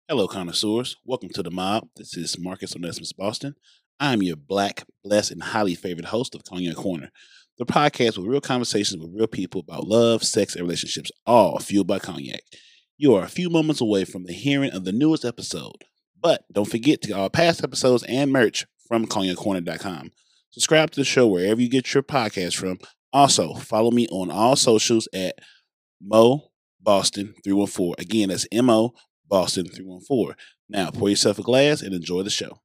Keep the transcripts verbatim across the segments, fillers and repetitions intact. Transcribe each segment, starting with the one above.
Hello, connoisseurs. Welcome to the mob. This is Marcus Onesimus Boston. I'm your black, blessed, and highly favored host of Cognac Corner, the podcast with real conversations with real people about love, sex, and relationships, all fueled by cognac. You are a few moments away from the hearing of the newest episode, but don't forget to get our past episodes and merch from cognac corner dot com. Subscribe to the show wherever you get your podcast from. Also, follow me on all socials at Mo Boston three one four. Again, that's M O Boston three one four. Now, pour yourself a glass and enjoy the show.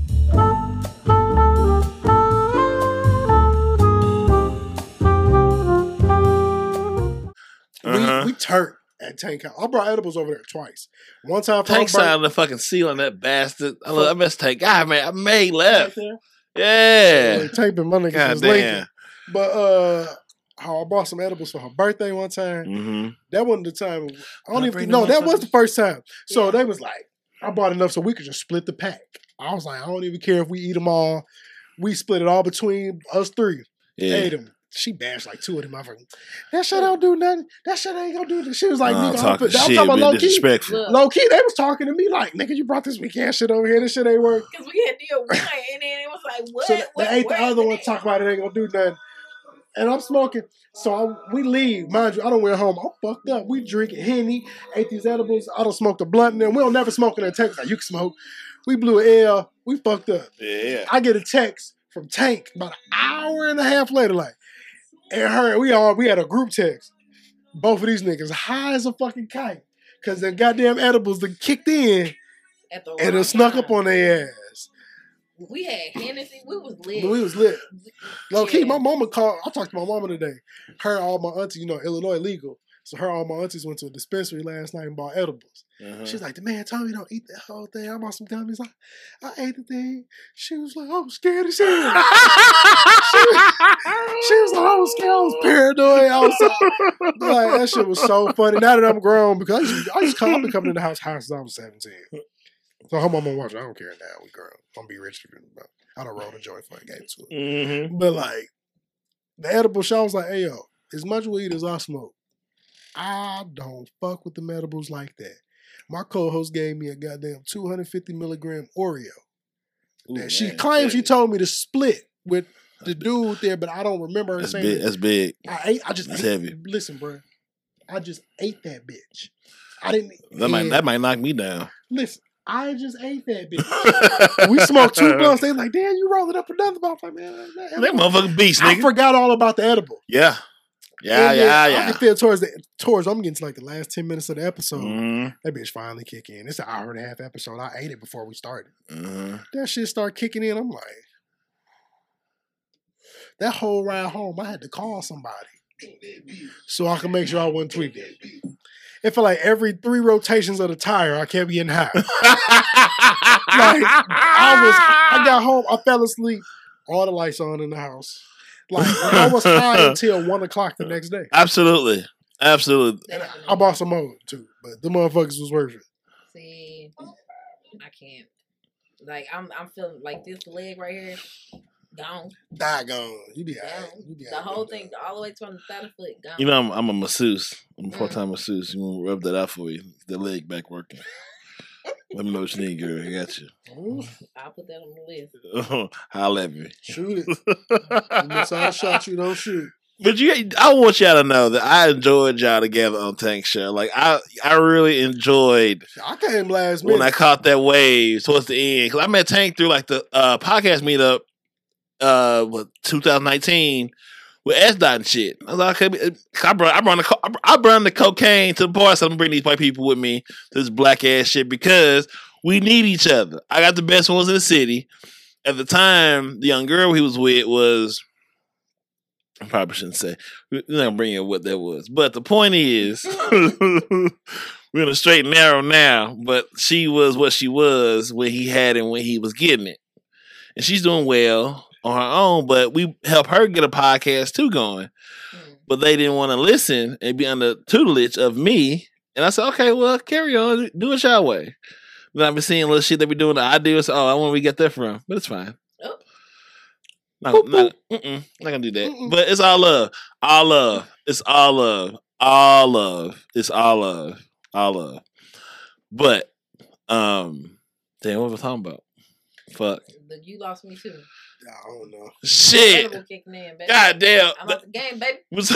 Uh-huh. We, we turned at Tank House. I brought edibles over there twice. One time, Tank signed the fucking seal on that bastard. I, love, I miss Tank. God, man, I made left. Right yeah. yeah. Tank been my nigga God since damn. Lincoln. But uh, how I bought some edibles for her birthday one time. Mm-hmm. That wasn't the time. I don't I even know. That was the first time. So Yeah. they was like, I bought enough so we could just split the pack. I was like, I don't even care if we eat them all. We split it all between us three. Yeah. Ate them. She bashed like two of them. I fucking, that shit don't do nothing. That shit ain't gonna do nothing. She was like, Nah, nigga, I'm, talking I'm talking shit, about man, low key. disrespectful. Look, Low key, they was talking to me like, nigga, you brought this weekend shit over here. This shit ain't work. because we had did one, and then it was like, what? So they what ate the where other is one, it? talk about it ain't gonna do nothing. And I'm smoking. So I, we leave. Mind you, I don't went home. I'm fucked up. We drinking Henny, ate these edibles. I don't smoke the blunt in there. We don't never smoke in that text. Like, you can smoke. We blew an L. We fucked up. Yeah. I get a text from Tank about an hour and a half later, like, and her, we all, we had a group text. Both of these niggas high as a fucking kite. Cause the goddamn edibles that kicked in At the and wrong it snuck time. up on their ass. We had Hennessy. We was lit. We was lit. Low key, Yeah. my mama called. I talked to my mama today. Her and all my aunties, you know, Illinois legal. So her and all my aunties went to a dispensary last night and bought edibles. Uh-huh. She's like, the man told me don't eat that whole thing. I bought some gummies. I, I ate the thing. She was like, I was scared as hell. she, was, she was like, I was scared. I was paranoid. I was so, like, that shit was so funny. Now that I'm grown, because I used to, I used to come, I've been coming in the house high since I was seventeen. So her mama watching. I don't care now. We grown. I'm gonna be rich. I don't roll the joint for a game to it. Mm-hmm. But like the edible shop was like, hey yo, as much weed as I smoke, I don't fuck with the edibles like that. My co-host gave me a goddamn two hundred fifty milligram Oreo. Ooh, That she man, claims she heavy. told me to split with the dude there, but I don't remember her That's saying big. it. That's big. I ate. I just That's ate. heavy. Listen, bro, I just ate that bitch. I didn't. That might and that might knock me down. listen. I just ate that bitch. We smoked two blunts. They like, damn, you rolled it up another blunt. I'm like, man, that That motherfucking beast, I nigga. forgot all about the edible. Yeah. Yeah, And yeah, then I yeah. can feel towards the towards I'm getting to like the last ten minutes of the episode. Mm-hmm. That bitch finally kick in. It's an hour and a half episode. I ate it before we started. Mm-hmm. That shit start kicking in. I'm like, that whole ride home, I had to call somebody so I can make sure I wasn't tweaking. It felt like every three rotations of the tire, I kept getting high. Like, I was, I got home, I fell asleep, all the lights on in the house. Like, I was high until one o'clock the next day. Absolutely. Absolutely. And I, I bought some more too, but the motherfuckers was worth it. See, I can't. Like I'm, I'm feeling like this leg right here, gone. Doggone. You be all Gone. right. You be The all whole right, thing, dog. all the way from the third foot, gone. You know, I'm, I'm a masseuse. I'm a Mm. full-time masseuse. You want to rub that out for you? The leg back working. Let me know what you need, girl. I got you. Ooh, I'll put that on the list. Holla at me. shoot it. You miss all the shots you don't shoot. But you, I want y'all to know that I enjoyed y'all together on Tank Show. Like I, I really enjoyed I came last minute. when I caught that wave towards the end because I met Tank through like the uh, podcast meetup, uh, what twenty nineteen with S Dot and shit. I was like, okay, I brought, I brought the, co- I brought the cocaine to the bar, so I'm bringing these white people with me to this black ass shit because we need each other. I got the best ones in the city. At the time, the young girl he was with was. I probably shouldn't say. We're not gonna bring in what that was. But the point is, we're in a straight and narrow now. But she was what she was when he had it, when he was getting it. And she's doing well on her own, but we help her get a podcast too going. Mm. But they didn't want to listen and be under tutelage of me. And I said, okay, well, carry on. Do it your way. Then I've been seeing little shit they be doing. I do. So, oh, I wonder where we get that from. But it's fine. Oh. Not, Boop, not, mm-mm, not gonna do that. Mm-mm. But it's all love. All love. It's all love. All love. It's all love. All love. But Um, damn, what was I talking about? Fuck. But you lost me too. I don't know. Shit. Edible kicking in, baby. God damn. I'm out the game, baby. Was-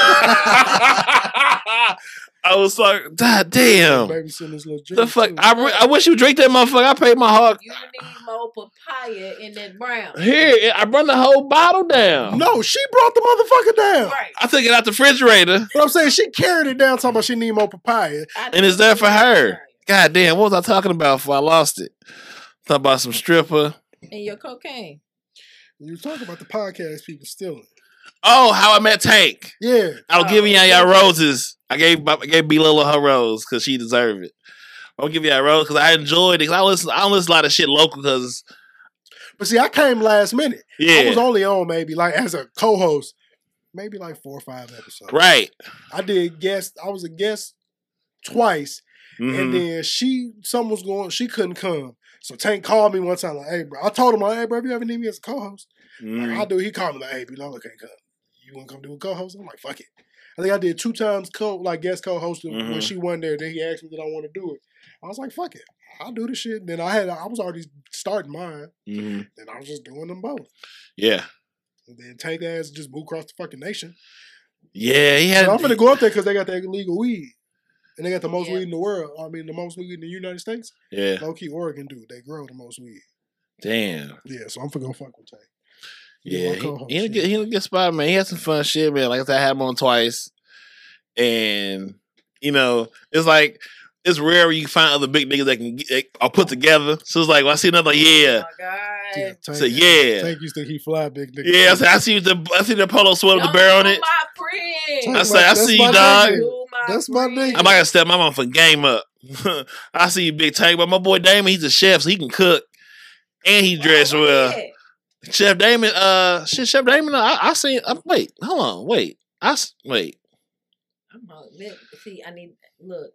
I was like, God damn. Babysitting this little drink. The fuck? too. I, re- I wish you drink that motherfucker. I paid my hard. You need more papaya in that brown. Here, I run the whole bottle down. No, she brought the motherfucker down. Right. I took it out the refrigerator, But I'm saying she carried it down talking about she need more papaya. I and it's there for her. God damn, what was I talking about before I lost it? Talking about some stripper. And your cocaine. You talking about the podcast people stealing. Oh, How I Met Tank. Yeah. I was Oh, giving y'all y'all okay. roses. I gave I gave B Lila her rose because she deserved it. I'll give y'all a rose because I enjoyed it. Cause I listen, I don't listen to a lot of shit local because But see, I came last minute. yeah, I was only on maybe like as a co-host, maybe like four or five episodes. right. I did guest. I was a guest twice, Mhm. and then she, something was going. She couldn't come, so Tank called me one time like, "Hey, bro," I told him, like, "Hey, bro, if you ever need me as a co-host, Mhm. like, I do." He called me like, "Hey, Lola can't come. You want to come do a co-host?" I'm like, "Fuck it." I think I did two times co like guest co-hosting when Mhm. she wasn't there. Then he asked me did I want to do it. I was like, "Fuck it, I'll do the shit." Then I had I was already starting mine. Mhm. Then I was just doing them both. Yeah, And then Tank ass just moved across the fucking nation. yeah. He had. So I'm gonna go up there because they got that illegal weed. And they got the most Yeah. weed in the world. I mean, the most weed in the United States. yeah. Low key, Oregon do. They grow the most weed. Damn. Yeah, so I'm for gonna fuck with Tank. Yeah, my he, co-host, he, in a yeah. good, he in a good spot, man. He had some fun shit, man. Like I said, I had him on twice, and you know, it's like it's rare when you find other big niggas that can get, are put together. So it's like when I see another, yeah, Oh my God. Yeah, Tank, So, yeah. Tank used to think he fly big nigga. yeah. I, say, I see the I see the polo sweater with the bear on it. My friend. Tank I say, my- I that's see my you, dog. nigga. You my That's my friend. nigga. I might gotta step my motherfucking game up. I see you, Big Tank, but my boy Damon, he's a chef, so he can cook and he dressed well. Yeah. Chef Damon, uh, shit, Chef Damon, I, I seen. Uh, wait, hold on, wait, I s- wait, I'm on, let- see, I need look.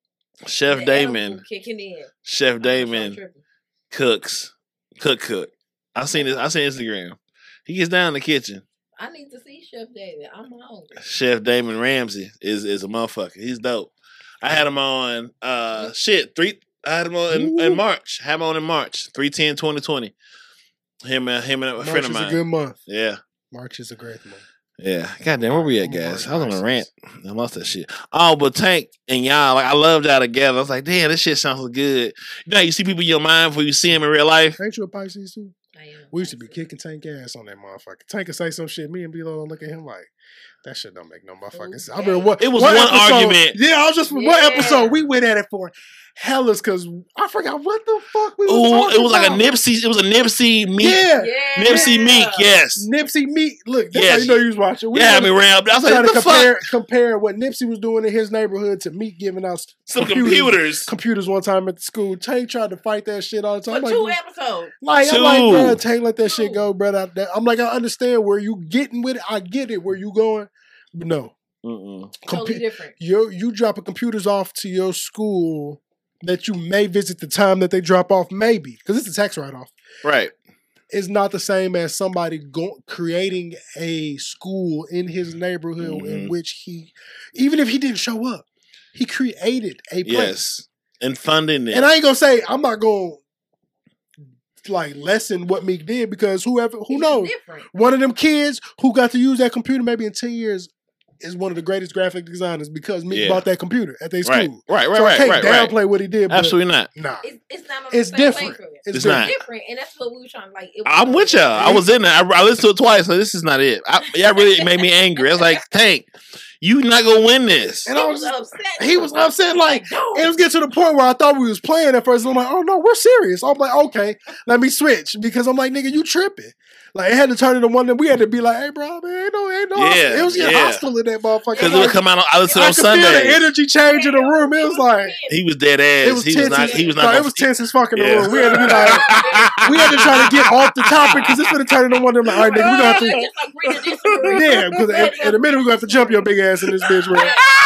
Chef the Damon, edible kicking in. Chef I'm Damon tripping. cooks, cook, cook. I seen this. I seen Instagram. He gets down in the kitchen. I need to see Chef David. I'm hungry. Chef Damon Ramsey is is a motherfucker. He's dope. I had him on. Uh, shit, three. I had him on in, in March. Had him on in March. three ten twenty twenty Him and him and a March friend of is a mine. good month. Yeah. March is a great month. Yeah, goddamn, where we at, I'm guys? a I was on a March rant. I lost that shit. Oh, but Tank and y'all, like I loved y'all together. I was like, damn, this shit sounds so good. You know, how you see people in your mind before you see them in real life. Ain't you a Pisces too? I am. We used to be kicking Tank ass on that motherfucker. Tank could say some shit. Me and B-Lo look at him like, that shit don't make no motherfucking sense. I remember what It was what one episode- argument. Yeah, I was just for Yeah. one episode. We went at it for hellas because I forgot what the fuck we was Ooh, talking it was like a about. Nipsey. It was a Nipsey meet. Yeah. Yeah. Nipsey Meek. Yes. Nipsey Meek. Look, that's Yes. how you know you was watching. We Yeah, I was mean, around. I was like, trying what to the compare fuck? compare what Nipsey was doing in his neighborhood to Meek giving out Some computers. computers one time at the school. Tank tried to fight that shit all the time. For I'm two like, episodes. Like, I'm Two. like, bro, Tank, let that shit Two. go, bro. Out there. I'm like, I understand where you getting with it. I get it where you going, but no. Mm-mm. Totally Compu- different. you you dropping computers off to your school that you may visit the time that they drop off, maybe because it's a tax write off. Right. It's not the same as somebody go- creating a school in his neighborhood in Mhm. which he, even if he didn't show up, he created a place. Yes. And funding it. And I ain't gonna say I'm not gonna like lessen what Meek did because whoever who It's knows, Different. one of them kids who got to use that computer maybe in ten years is one of the greatest graphic designers because Meek Yeah. bought that computer at their school. right. Right. Right. so I Right. can't Right. Right. downplay what he did. But Absolutely not. nah, It's, it's not on it's the same different. playing field. It's, It's different. not. different, and that's what we were trying to like. It was I'm with y'all. I was in there. I, I listened to it twice. So this is not it. I, y'all really made me angry. I was like, Tank, you not gonna win this. And He I was was, upset. he was upset. Like no. it was getting to the point where I thought we was playing at first. And I'm like, oh no, we're serious. I'm like, okay, let me switch because I'm like, nigga, you tripping. Like it had to turn into one that we had to be like, hey, bro, man, ain't no, ain't no. Yeah, it was getting yeah. hostile in that motherfucker. Because it Like, would come out on, I listened I on could feel the Sunday. energy change in the room. It was like He was dead ass. it was he tense. was not. as- He was no, not. it was tense as fuck in the Yeah. room. We had to be like, we had to try to get off the topic because it's gonna turn into one of them. Like, all right, nigga, we gonna have to. Just like reading this. Yeah, because in, in a minute we're gonna have to jump your big ass in this bitch. Right?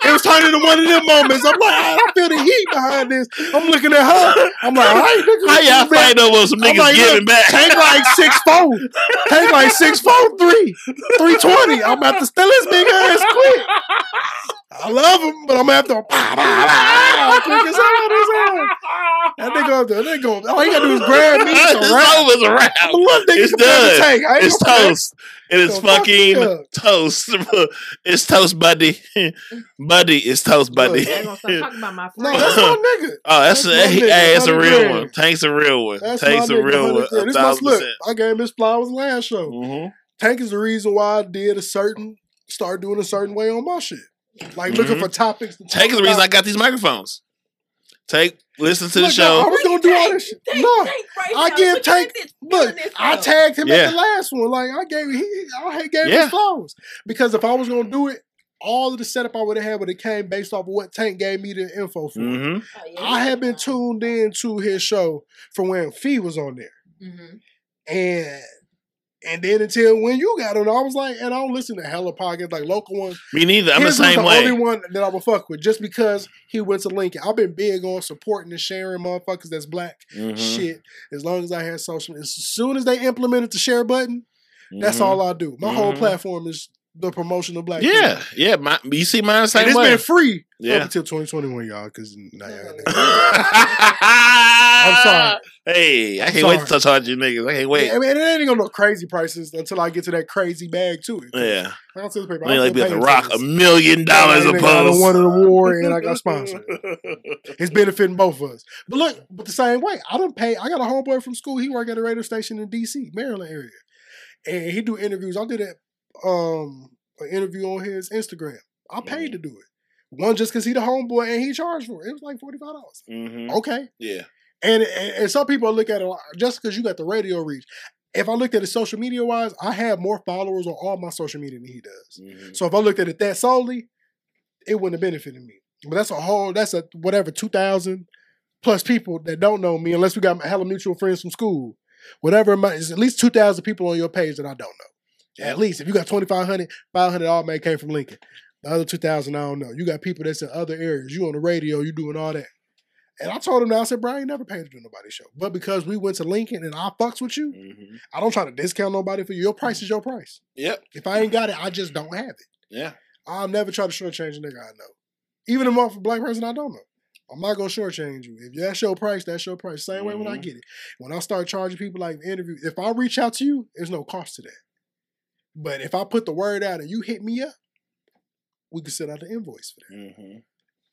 It was turning into one of them moments. I'm like, I feel the heat behind this. I'm looking at her. I'm like, all right, nigga. How y'all fight over some niggas like, giving back? Tank like six four. Tank like six four three. three twenty. I'm about to steal his big ass quick. I love him, but I'm gonna have to pow, pow, pow, quick as hell this hell. That nigga up there, they go, all he gotta do is grab me. It's It's a wrap. over. It's a wrap. I'm a little nigga It's compared to done. Tank. I ain't It's gonna- toast. It is So fuck me fucking up. toast. It's toast, buddy. Buddy, it's toast, buddy. I ain't gonna start talking about my No, friends. that's my nigga. Oh, that's, That's a, my hey, nigga, hey, it's a one real hundred one. grand. Tank's a real one. That's Tank's my a nigga, real one one. hundred grand. A This my thousand look. percent. I gave Miss Flowers last show. Mm-hmm. Tank is the reason why I did a certain, start doing a certain way on my shit. Like looking Mhm. for topics. To Tank is talk the reason I about. got these microphones. Tank, listen to the Look, I show. was gonna do all this shit. Tank, No, Tank right I now. give Look Tank- at this, look, feeling this I out. tagged him Yeah. at the last one. Like I gave, he, I had gave Yeah. him flowers because if I was gonna do it, all of the setup I would have had would have came based off of what Tank gave me the info for. Mm-hmm. Oh, yeah, I had been yeah. tuned in to his show from when Fee was on there. Mhm. And and then until when you got on, I was like, and I don't listen to hella podcasts like local ones. Me neither. I'm His the same was the way. only one that I would fuck with just because he went to Lincoln. I've been big on supporting and sharing motherfuckers that's black Mhm. shit. As long as I had social, as soon as they implemented the share button, that's Mhm. all I do. My whole Mhm. platform is the promotion of black Yeah, people. yeah. My, you see mine the same And it's way. been free Yeah. up until twenty twenty-one, y'all, because now y'all got that. I'm sorry. Hey, I I'm can't wait sorry. to charge you niggas. I can't wait. I mean, it ain't gonna no crazy prices until I get to that crazy bag to it. Yeah. I don't tell the people. I mean, like, still be at the paying rock a taxes. million dollars a Like, nigga, I done post. won an award and I got sponsored. It's benefiting both of us. But look, but the same way, I don't pay. I got a homeboy from school. He work at a radio station in D C, Maryland area, and he do interviews. I did a, um an interview on his Instagram. I paid to do it. One just because he the homeboy and he charged for it. It was like forty five dollars. Mhm. Okay, Yeah. and, and and some people look at it like, just because you got the radio reach. If I looked at it social media wise, I have more followers on all my social media than he does. Mhm. So if I looked at it that solely, it wouldn't have benefited me. But that's a whole, that's a whatever, two thousand plus people that don't know me, unless we got hella mutual friends from school. Whatever, amount, it's at least two thousand people on your page that I don't know. At least. If you got twenty-five hundred, five hundred all may came from Lincoln. The other two thousand, I don't know. You got people that's in other areas. You on the radio, you doing all that. And I told him that, I said, bro, I ain't never paid to do nobody's show. But because we went to Lincoln and I fucks with you, Mhm. I don't try to discount nobody for you. Your price is your price. Yep. If I ain't got it, I just don't have it. Yeah. I'll never try to shortchange a nigga I know. Even a motherfucking black person I don't know. I'm not gonna shortchange you. If that's your price, that's your price. Same way when I Mhm. get it. When I start charging people like interviews, if I reach out to you, there's no cost to that. But if I put the word out and you hit me up, we can send out the invoice for that. Mhm.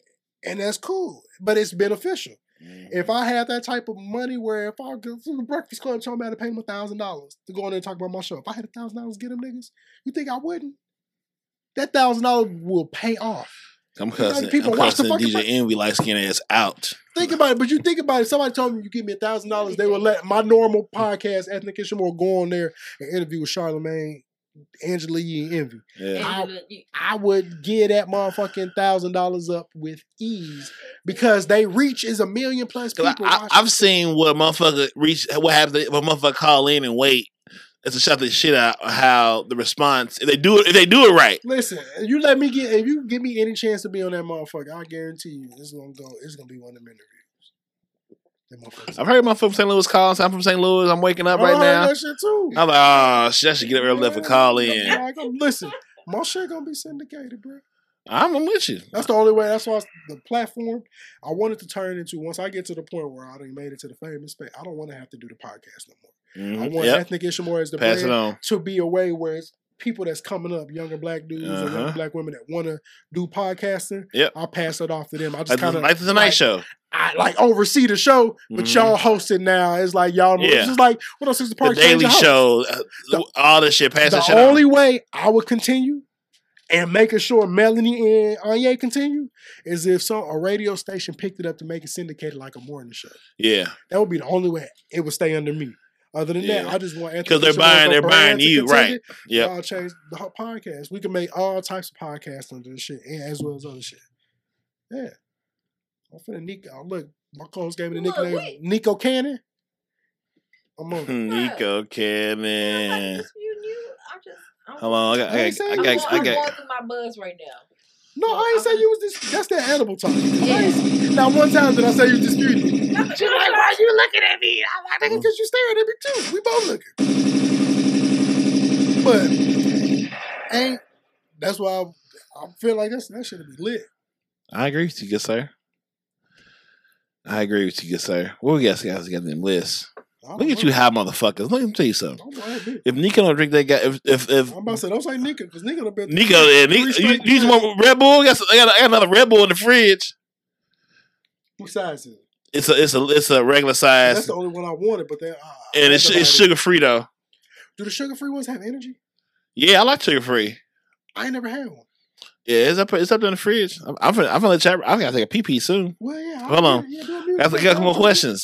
And that's cool. But it's beneficial. Mhm. If I had that type of money where if I go to the Breakfast Club and told me I had to pay them a thousand dollars to go in there and talk about my show, if I had a thousand dollars to get them niggas, you think I wouldn't? That thousand dollars will pay off. I'm Like, cussing. people I'm watch the cussing fucking D J fight. Envy light skin ass out. Think about it, but you think about it. Somebody told me you give me a thousand dollars, they would let my normal podcast, Ethnic and Shamor, go on there and interview with Charlamagne, Angela Yee, and Envy. Yeah. I- Angela, you- I would give that motherfucking thousand dollars up with ease because they reach is a million plus Cause people. I, I, watching. I've seen what motherfucker reach. What happens if a motherfucker call in and wait? It's to shut the shit out. How the response? If they do it, if they do it right. Listen, you let me get if you give me any chance to be on that motherfucker, I guarantee you it's gonna go. It's gonna be one of them interviews. That motherfucker. I've heard my from Saint Louis calls. I'm from Saint Louis. I'm waking up I right heard now. that shit too. I'm like, oh shit, I should get up early enough to call in. Like, I'm- listen, my shit gonna be syndicated, bro. I'm, I'm with you. That's the only way. That's why it's- the platform I wanted to turn into. Once I get to the point where I done made it to the famous space, I don't want to have to do the podcast no more. I Mhm. want Yep. Ethnic Ishmael as the Pass it brand on. to be a way where it's people that's coming up, younger black dudes or Uh-huh. younger black women that want to do podcasting. Yep. I'll pass it off to them. I just Like, kind of like the Tonight like, Show. I like oversee the show, but Mhm. y'all host it now. It's like y'all. Yeah. It's just like what else is the The park? Daily Change the Show. uh, The- all this shit. Pass that The shit only on. way I would continue and making sure Melanie and Anya continue is if some a radio station picked it up to make it syndicated like a morning show. Yeah. That would be the only way it would stay under me. Other than Yeah. that, I just want Because they're buying, they're buying you, right? Yep. Y'all change the whole podcast. We can make all types of podcasts under this shit, and as well as other shit. Yeah. I'm finna Nico. oh, Look, my co-host gave me the Look, nickname wait. Nico Cannon. I'm on. it. Nico Like, Cannon. just, you, you, I just, I'm, Hold on, I got, I I ain't got, I saying I'm, got, going, I I'm got. going through my buzz right now. No, I ain't say you was this. That's that edible talk. Yeah. Now, one time did I say you disputed me? She's like, why you looking at me? I'm like, nigga, because you staring at me too. We both looking. But ain't. That's why I, I feel like that's, that should be lit. I agree with you, good sir. I agree with you, good sir. What we got, guys? Got them lists. Look at you, high motherfuckers. Let me tell you something. Don't If Nico don't drink that guy, if if, if I'm about to say, don't say Nico, because Nico done been. Nico, yeah, Nico, you, you just want Red Bull? I got, I, got, I got another Red Bull in the fridge. What size is it? It's a it's a it's a regular size. That's the only one I wanted, but then uh, and it's it's sugar free though. Do the sugar free ones have energy? Yeah, I like sugar free. I ain't never had one. Yeah, it's up it's up in the fridge. I'm I'm finna, I'm finna chat. I gotta take a pee pee soon. Well, yeah. Hold on. Yeah, Got a couple more questions.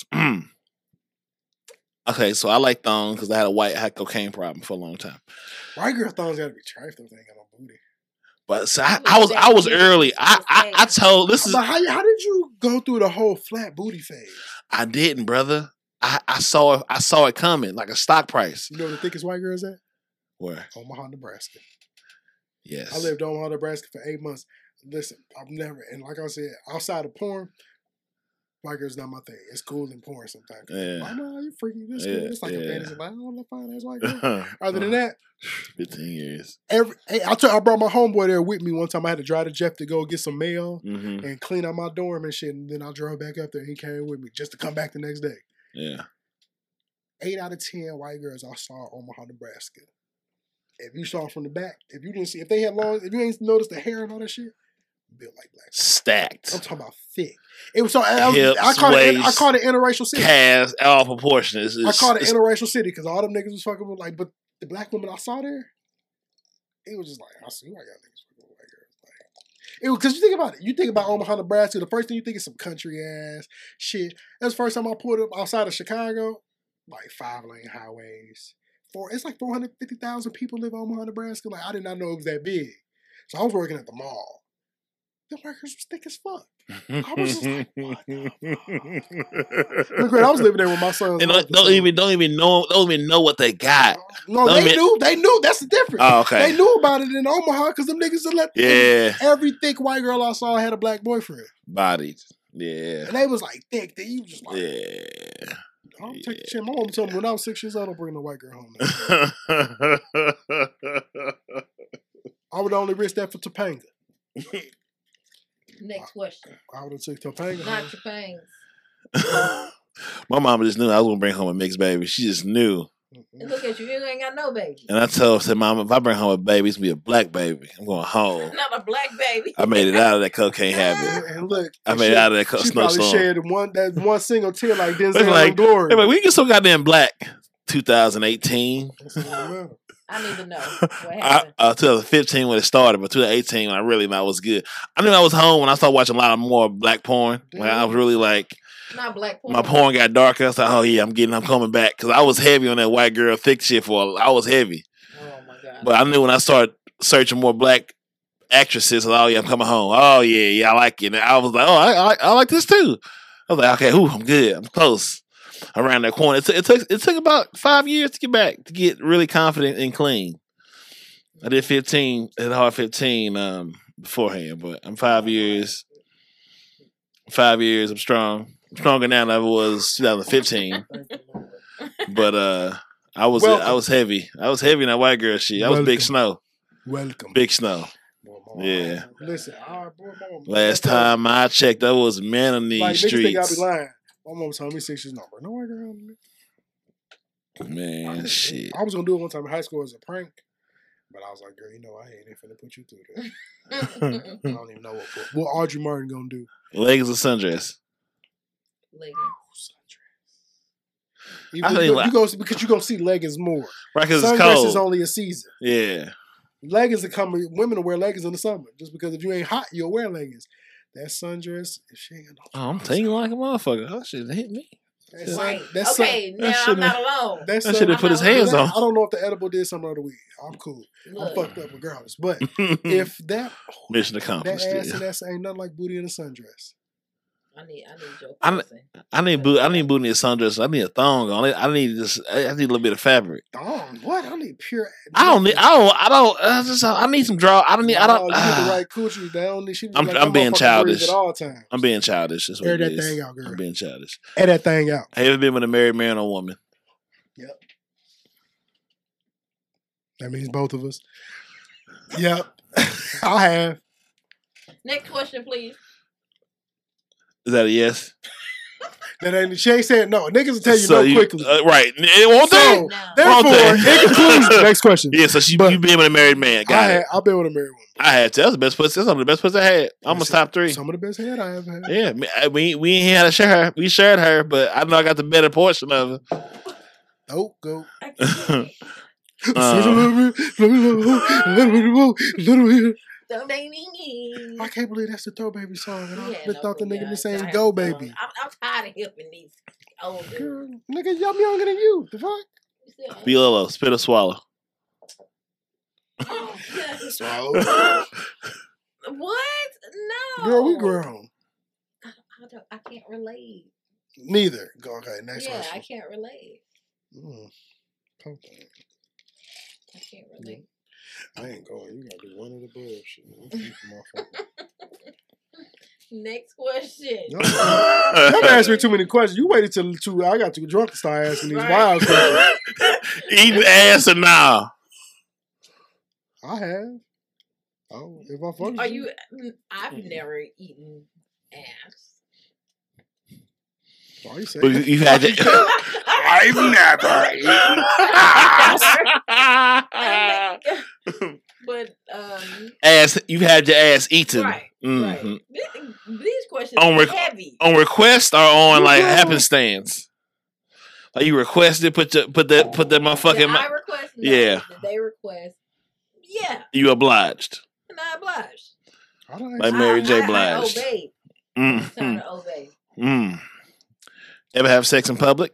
Okay, so I like thongs because I had a white had cocaine problem for a long time. White girl thongs gotta be trifed. Those ain't got no booty. But so I, I was I was early. I, I I told this is. But how how did you go through the whole flat booty phase? I didn't, brother. I, I saw it. I saw it coming like a stock price. You know where the thickest white girl is at? Where? Omaha, Nebraska. Yes. I lived in Omaha, Nebraska for eight months. Listen, I've never, and like I said, outside of porn, white girl's not my thing. It's cool in porn sometimes. Yeah. I know you freaking this. Yeah, Cool. It's like yeah. a fantasy. Like, I don't know, fine ass white girl. Other than that, fifteen years. every hey, I took, I brought my homeboy there with me one time. I had to drive to Jeff to go get some mail Mm-hmm. and clean out my dorm and shit. And then I drove back up there. And he came with me just to come back the next day. Yeah. Eight out of ten white girls I saw in Omaha, Nebraska. If you saw them from the back, if you didn't see, if they had long, if you ain't noticed the hair and all that shit, built like black. Stacked. I'm talking about thick. It was so I, was, Hips, I called it. I waist, called it interracial city. Calves, all proportionate. It's, I called it it's, interracial city because all them niggas was fucking with like, but the black woman I saw there, it was just like I see white niggas fucking with white girls. Like it was because you think about it. You think about Omaha, Nebraska. The first thing you think is some country ass shit. That's the first time I pulled up outside of Chicago. Like five lane highways. Four, it's like four hundred fifty thousand people live in Omaha, Nebraska. Like I did not know it was that big. So I was working at the mall. The workers was thick as fuck. I was just like, what the fuck? Look, I was living there with my sons. and don't, don't even don't even know don't even know what they got. No, don't they even, knew. They knew. That's the difference. Oh, okay. They knew about it in Omaha because them niggas had let Yeah. every thick white girl I saw had a black boyfriend. Bodied. Yeah. And they was like thick. Then you just like, Yeah. I'll take the shit. My mom told me when I was six years old, don't bring no white girl home. I would only risk that for Topanga. Next question. I would have took Topanga. Not home. Topanga's. My mama just knew I was gonna bring home a mixed baby. She just knew. And look at you, you ain't got no baby. And I told her, said, Mama, if I bring home a baby, it's gonna be a black baby. I'm going home. Not a black baby. I made it out of that cocaine habit. And, and look, I and made she, it out of that co- she probably snowstorm. shared one that one single tear like Denzel It's like, in Glory. Hey, man, we get so goddamn black. twenty eighteen. I need to know what I, happened. uh, twenty fifteen when it started, but twenty eighteen when I really know I was good. I knew I was home when I started watching a lot of more black porn. When I was really like, Not black porn. my porn got darker. I was like, oh yeah, I'm getting, I'm coming back. Because I was heavy on that white girl thick shit for, a, I was heavy. Oh my god. But I knew when I started searching more black actresses, I was like, oh yeah, I'm coming home. Oh yeah, yeah, I like it. And I was like, oh, I, I, like, I like this too. I was like, okay, ooh, I'm good. I'm close. Around that corner. It, t- it took it took about five years to get back, to get really confident and clean. I did fifteen, at hard fifteen um, beforehand, but I'm five years. Five years, I'm strong. I'm stronger now than I was twenty fifteen. But uh, I was Welcome. I was heavy. I was heavy in that white girl shit. I was Big Welcome. Snow. Welcome. Big Snow. Boy, my Yeah. mom- Listen, all right, boy, my mom- Last time I checked, I was man on these like, niggas think I be streets. lying. My mom told me six years number. No white girl. Man, shit. I was gonna do it one time in high school as a prank, but I was like, girl, you know I ain't finna put you through that. I don't even know what what Audrey Martin gonna do. Legs or sundress? Leggings. You, I you, think go, like- you go because you gonna see leggings more. Right, because it's Sundress cold. is only a season. Yeah. Leggings are coming. Women will wear leggings in the summer just because if you ain't hot, you'll wear leggings. That sundress, if she ain't got no, Oh, I'm taking like a motherfucker. That shit hit me. that sun- Right. that sun- Okay, that now I'm should've- not alone. that That sun- should have put his hands I on. don't know if the edible did something other week. I'm cool. I'm Look, fucked up regardless. But if that Mission that accomplished. ass Yeah. and ass ain't nothing like booty in a sundress. I need, I need your I'm- person. I need boot. I need booty and sundress. I need a thong on it. I need just. I need a little bit of fabric. Oh, what? I need pure. I don't need. I don't. I don't. I just. I need some draw. I don't need. I don't. No, you ah. get the right coochie. They don't need. She I'm- like I'm that being motherfucker childish. breathe at all times. I'm being childish. That's what Air it that is. thing out, girl. I'm being childish. Air that thing out. Have you ever been with a married man or woman? That means both of us. Yep. I have. Next question, please. Is that a yes? That ain't. She ain't saying no. Niggas will tell you So no you- quickly. uh, right. It won't So, they? No. Therefore, Won't they? in conclusion, next question. Yeah. So she, But- you been with a married man? I Got had, it. I've been with a married woman. I had to. That's the best pussy. That's one of the best pussy I had. Almost top three. Some of the best head I have had. Yeah, me- I- we we ain't had to share her. We shared her, but I know I got the better portion of it. Oh, go. I can't. Uh, Just a little bit, little bit, little bit more, little bit. Don't make me. I can't believe that's the Throw Baby song. And I Yeah, been no, thought the nigga yeah, been saying I have Go to tell Baby. him. I'm, I'm tired of helping these older. Girl, nigga, I'm younger than you. The fuck? Be Lolo, spit or swallow. Swallow. What? No. Girl, we grown. I, I, don't, I can't relate. Neither. Go, okay, next yeah, I question. can't relate. Mm. Okay. I can't relate. I ain't going. You gotta do one of the above shit. I'm keeping my fucking- Next question. No, Don't ask me too many questions. You waited till two. I got too drunk to start asking these Right. wild questions. Eating ass or nah? I have. Oh, if I fuck Are with you? I've never eaten ass. Why you say But you- that? You've had your. I've never eaten. But um, ass. You've had your ass eaten. right, Mhm. right. Th- These questions On are rec- heavy. On request or on like Yeah. happenstance? Like you requested, put your put that put that motherfucking. Did ma- I request? No. Yeah. Did they request? Yeah, You obliged. and I obliged. I don't Like ask- Mary I, J. I, Blige. I obeyed. Time Mm. to obey. Mm. Ever have sex in public?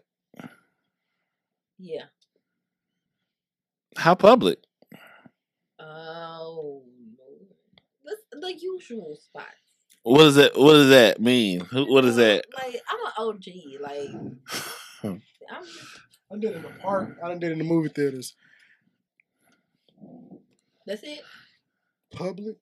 Yeah. How public? Oh, the, the usual spots. What does that? What does that mean? Who- What is that? Like I'm an O G. Like I'm. I did it in the park. I done did it in the movie theaters. That's it. Public.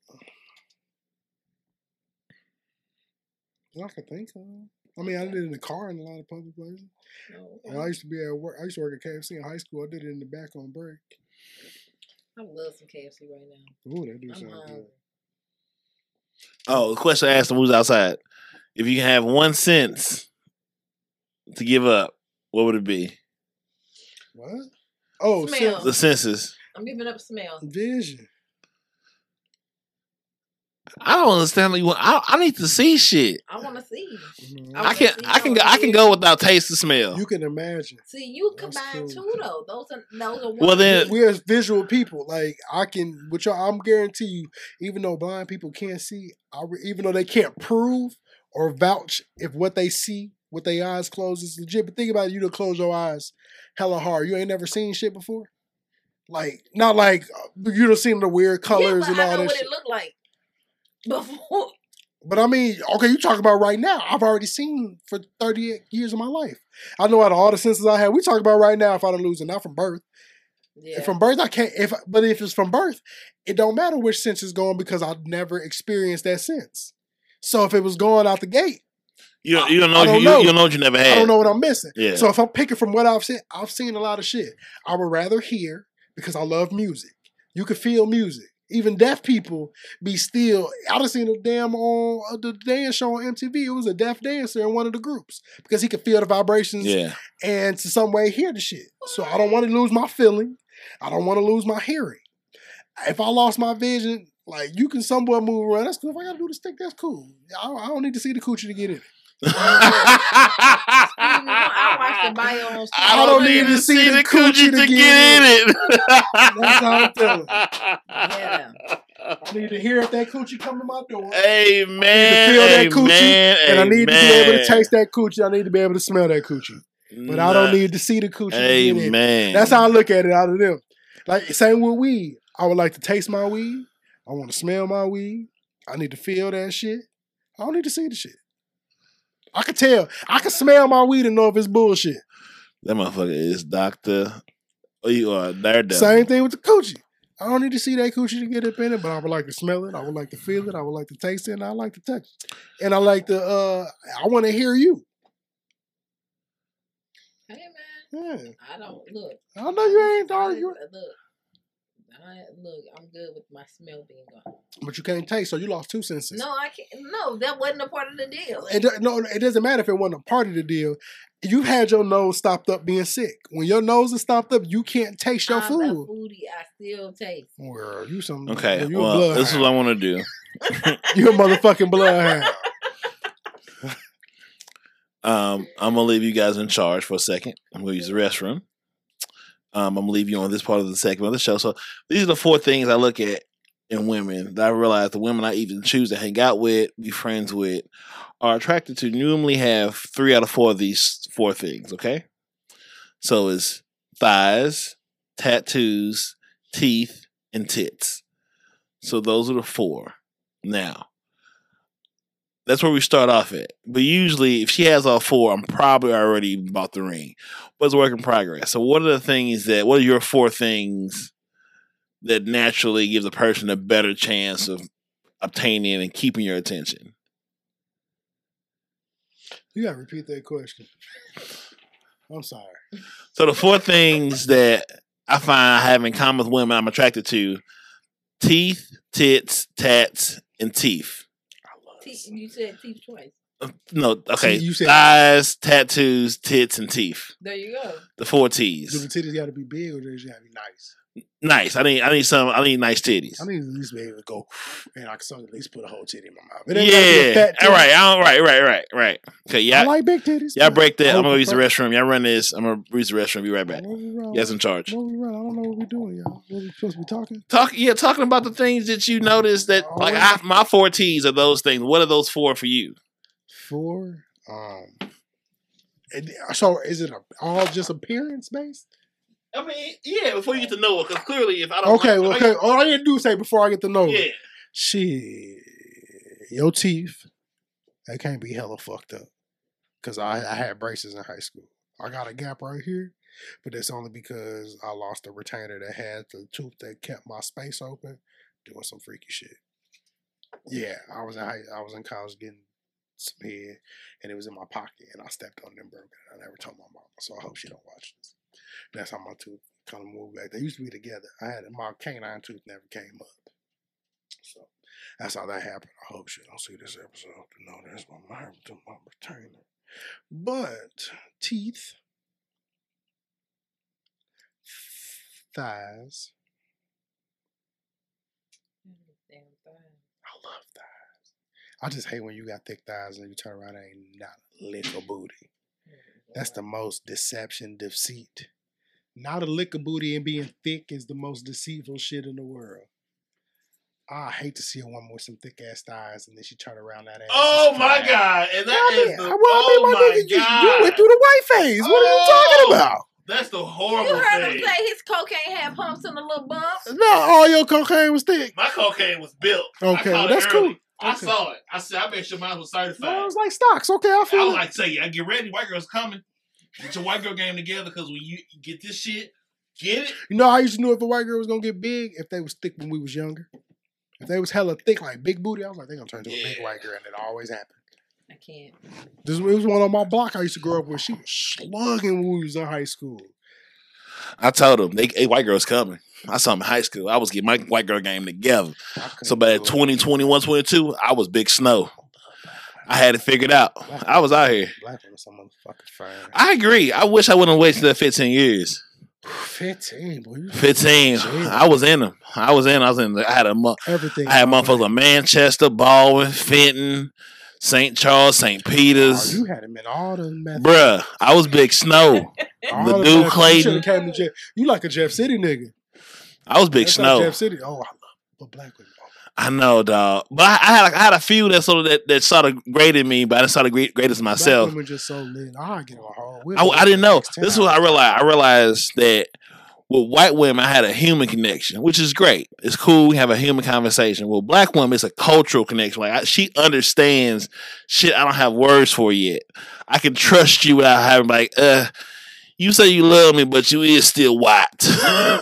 I can think of. I mean, I did it in the car in a lot of public places. No, And I used to be at work. I used to work at K F C in high school. I did it in the back on break. I love some K F C right now. Ooh, that do I'm sound hungry. good. Oh, the question I asked him who's outside. If you can have one sense to give up, what would it be? What? Oh, Smell. The senses. I'm giving up smell. vision. I don't understand. You want, I, I need to see shit. I want to see. Mhm. I I wanna can see, I can I go wanna I can see. go without taste or smell. You can imagine. See, you That's combine cool. two though. Those are those are. Well, one then- piece. We're visual people. Like I can, which I'm guarantee you, even though blind people can't see, I re, even though they can't prove or vouch if what they see with their eyes closed is legit. But think about it, you to close your eyes hella hard. You ain't never seen shit before. Like not like uh, you done seen the weird colors yeah, and but I all know that what shit. it looked like before. But I mean, okay, you talk about right now. I've already seen for thirty-eight years of my life. I know out of all the senses I have. We talk about right now if I don't lose it, not from birth. Yeah. From birth, I can't. If but if it's from birth, it don't matter which sense is going because I've never experienced that sense. So if it was going out the gate, You don't, you don't know I don't you, know. you don't know what you never had. I don't know what I'm missing. Yeah. So if I'm picking from what I've seen, I've seen a lot of shit. I would rather hear because I love music. You can feel music. Even deaf people be still. I done seen a damn on uh, the dance show on M T V. It was a deaf dancer in one of the groups because he could feel the vibrations Yeah. and to some way hear the shit. So I don't want to lose my feeling. I don't want to lose my hearing. If I lost my vision, like you can somewhat move around. That's cool. If I gotta do the stick, that's cool. I, I don't need to see the coochie to get in it. I watched the bio on. I don't need to see the coochie to get in it. That's how I'm feeling. Yeah. I need to hear if that coochie come to my door. Amen. feel that coochie, Amen. And I need to be able to Amen. taste that coochie. I need to be able to smell that coochie. But I don't need to see the coochie. to get in it. Amen. That's how I look at it out of them. Like, same with weed. I would like to taste my weed. I want to smell my weed. I need to feel that shit. I don't need to see the shit. I can tell. I can smell my weed and know if it's bullshit. That motherfucker is Doctor Oh, you are Daredevil. Same thing with the coochie. I don't need to see that coochie to get up in it, but I would like to smell it. I would like to feel it. I would like to taste it. And I like to touch it. And I like to, uh, I want to hear you. Hey, man. Yeah. I don't, look. I know you ain't I, arguing. look, I, look, I'm good with my smell being gone. But you can't taste, so you lost two senses. No, I can't. No, that wasn't a part of the deal. It, do- no, it doesn't matter if it wasn't a part of the deal. You had your nose stopped up being sick. When your nose is stopped up, you can't taste your I'm food. a foodie. I still taste. Well, you some Okay, you a well, blood this is what I want to do. You a motherfucking bloodhound. Um, I'm gonna leave you guys in charge for a second. I'm gonna use the restroom. Um, I'm gonna leave you on this part of the segment of the show. So these are the four things I look at in women that I realize the women I even choose to hang out with, be friends with, are attracted to. Normally have three out of four of these four things. Okay, so it's thighs, tattoos, teeth, and tits. So those are the four. Now, that's where we start off at. But usually, if she has all four, I'm probably already bought the ring. But it's a work in progress. So what are the things that, what are your four things that naturally gives a person a better chance of obtaining and keeping your attention? You gotta repeat that question. I'm sorry. So the four things that I find I have in common with women I'm attracted to: teeth, tits, tats, and teeth. Teeth, you said teeth twice. No, okay. See, you said- thighs, tattoos, tits, and teeth. There you go. The four Do T's. the titties gotta be big or do they gotta be nice? Nice. I need. I need some. I need nice titties. I need to at least be able to go, and I can at least put a whole titty in my mouth. It ain't gotta be a Yeah. fat titty. All right. I don't, right. Right. Right. Right. Okay. I Yeah. like big titties. Y'all but break that. I I'm gonna hope use the prefer- restroom. Y'all run this. I'm gonna use the restroom. Be right back. What we run? You guys in charge. What we run? I don't know what we're doing, y'all. What we supposed to be talking? Talk. Yeah. Talking about the things that you notice that Oh, like yeah. I, my four T's are those things. What are those four for you? Four. Um. and- So is it a, all just appearance based? I mean, yeah. Before you get to know it, because clearly, if I don't. Okay. Well, okay. All I need to do is say before I get to know Yeah. it. Shit. Your teeth. They can't be hella fucked up. Cause I I had braces in high school. I got a gap right here, but that's only because I lost a retainer that had the tooth that kept my space open, doing some freaky shit. Yeah, I was in high, I was in college getting some head, and it was in my pocket, and I stepped on it and broke it. I never told my mama, so I hope she don't watch this. That's how my tooth kind of moved back. They used to be together. I had my canine tooth never came up, so that's how that happened. I hope she don't see this episode to know that's what my to my retainer. But teeth, thighs. Damn thing. I love thighs. I just hate when you got thick thighs and you turn around and ain't not lick a booty. That's the most deception, deceit. Not a lick a booty and being thick is the most deceitful shit in the world. I hate to see a woman with some thick ass thighs and then she turn around that ass. Oh is my flat. God! And that I mean, is the. well, I mean, Oh my my nigga, you- God! You went through the white phase. What are you Oh. talking about? That's the You horrible heard thing. him say his cocaine had pumps and a little bump. No, all your cocaine was thick. My cocaine was built. Okay, I well, caught that's it early. cool. I Okay. saw it. I said, I bet sure mine was certified. No, it was like stocks. Okay, I feel I was it. like, say, I get ready. White girl's coming. Get your white girl game together because when you get this shit, get it. You know how I used to know if a white girl was gonna get big? If they was thick when we was younger. If they was hella thick, like big booty, I was like, they gonna turn into a big Yeah. white girl, and it always happened. I can't. This it was one on my block I used to grow up with. She was slugging when we was in high school. I told them, they, hey, white girl's coming. I saw them in high school. I was getting my white girl game together. I couldn't So by do it. twenty, twenty-one, twenty-two, I was Big Snow. I had it figured out. I was out here. Black women, some motherfucking fine. I agree. I wish I wouldn't have wasted that fifteen years. Fifteen, boy. You fifteen. I was in them. I was in. I was in. I had a. mo- everything. I had all motherfuckers right. in Manchester, Baldwin, Fenton, Saint Charles, Saint Oh, Peters. you had him in all the meth. Bruh, I was Big Snow. all the the dude meth- Clayton. You, shoulda came to Jeff, you like a Jeff City nigga. I was Big That's how Snow. Jeff City. Oh, I love but black women. Oh, I know, dog. But I, I had I had a few that sort of that, that sort of graded me, but I didn't sort of grade, grade as black myself. women just so lit. I get on hard. I, I didn't know. This is what I realized. I realized that With white women, I had a human connection, which is great. It's cool. We have a human conversation. With black women, it's a cultural connection. Like I, she understands shit I don't have words for yet. I can trust you without having like, uh, you say you love me, but you is still white. Like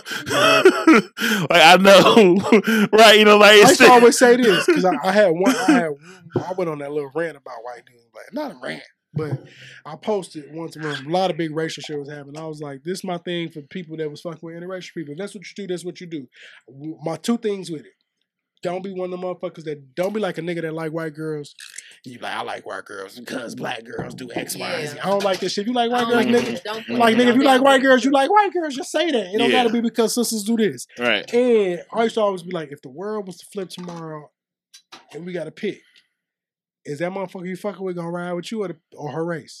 I know, right? You know, like I it's used to still- always say this because I, I had one. I had I went on that little rant about white dudes, like not a rant, but I posted once when a lot of big racial shit was happening. I was like, "This is my thing for people that was fucking with interracial people. If that's what you do. That's what you do." My two things with it: don't be one of the motherfuckers that don't be like a nigga that like white girls. You like I like white girls because black girls do X, Y, and Z. Yeah. I don't like this shit. If you like I white don't girls, like nigga. it. Don't Like nigga, if you don't like white do it. girls, you like white girls. Just say that. It don't Yeah. gotta be because sisters do this. right. And I used to always be like, if the world was to flip tomorrow and we got to pick, is that motherfucker you fucking with gonna ride with you or, the, or her race?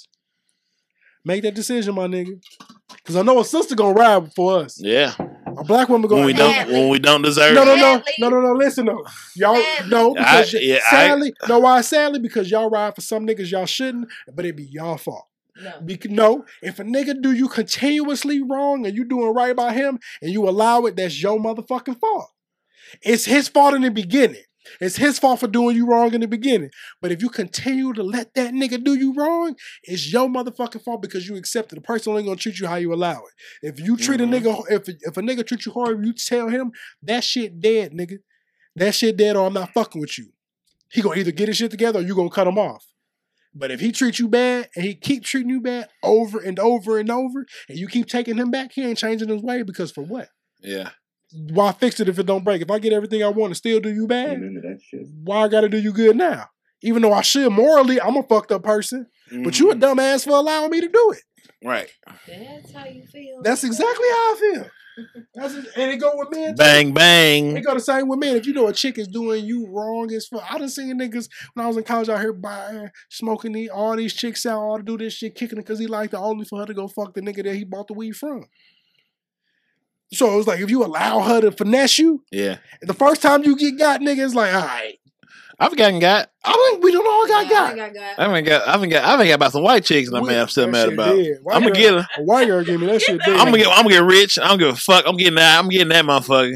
Make that decision, my nigga. Because I know a sister gonna ride for us. Yeah. A black woman gonna When we no, don't, Sadly. when we don't deserve no, no, it. no, Sadly. no, no, no. Listen, though, y'all Sadly. no because I- y- yeah, I- sadly, know why? Sadly, because y'all ride for some niggas y'all shouldn't, but it be y'all fault. No. Because, no, if a nigga do you continuously wrong and you doing right by him and you allow it, that's your motherfucking fault. It's his fault in the beginning. It's his fault for doing you wrong in the beginning. But if you continue to let that nigga do you wrong, it's your motherfucking fault because you accept it. The person only gonna treat you how you allow it. If you treat Mhm. a nigga, if if a nigga treat you hard, you tell him that shit dead, nigga. That shit dead, or I'm not fucking with you. He gonna either get his shit together or you gonna cut him off. But if he treats you bad and he keep treating you bad over and over and over, and you keep taking him back, he ain't changing his way because for what? Yeah. Why fix it if it don't break? If I get everything I want and still do you bad, Into that shit. why I gotta do you good now? Even though I should morally, I'm a fucked up person, but you a Mhm. dumbass for allowing me to do it. right. That's how you feel. That's exactly how I feel. That's and it go with men. too. Bang It bang. go the same with men. If you know a chick is doing you wrong as fuck, I done seen niggas when I was in college out here buying, smoking these, all these chicks out, all to do this shit, kicking it because he liked it, only for her to go fuck the nigga that he bought the weed from. So it was like if you allow her to finesse you, Yeah. the first time you get got, nigga, it's like, all right, I've gotten got. I don't, we don't all got Yeah, got. I got got. I haven't got. I haven't got. I haven't got about some white chicks, and I'm We- mad. I'm still that mad shit about. dead. White I'm gonna girl- get her. A white girl give me that shit. Dead. I'm gonna get. I'm gonna get rich. I don't give a fuck. I'm getting that. I'm getting that motherfucker.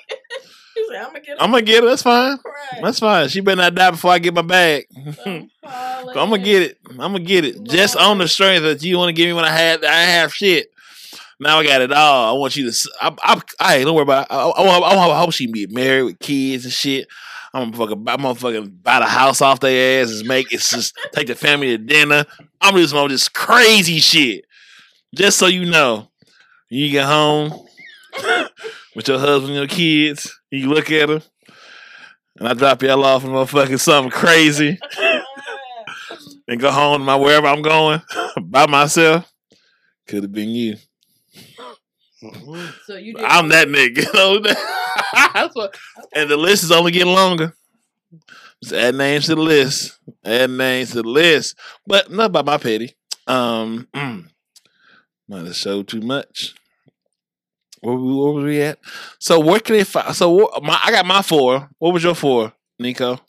You said, I'm gonna get I'm gonna get her. That's fine. right. That's fine. She better not die before I get my bag. I'm I'm gonna get it. I'm gonna get it. Just on the strength that you want to give me when I had. I ain't have shit. Now I got it all. I want you to. s- I. I. I ain't don't worry about. It. I, I, I, I, I hope she be married with kids and shit. I'm gonna fucking. I'm gonna fucking buy the house off their ass and make it. Just take the family to dinner. I'm just gonna just crazy shit. Just so you know, you get home with your husband and your kids. You look at her, and I drop y'all off in motherfucking something crazy. And go home to my wherever I'm going by myself. Could have been you. Mhm. So you did I'm that nigga. You know? That's what- and the list is only getting longer. Just add names to the list. Add names to the list. But not about my petty. Um, mm, might have showed too much. Where, we- where was we at? So where can they find? So what, my, I got my four. What was your four, Nico?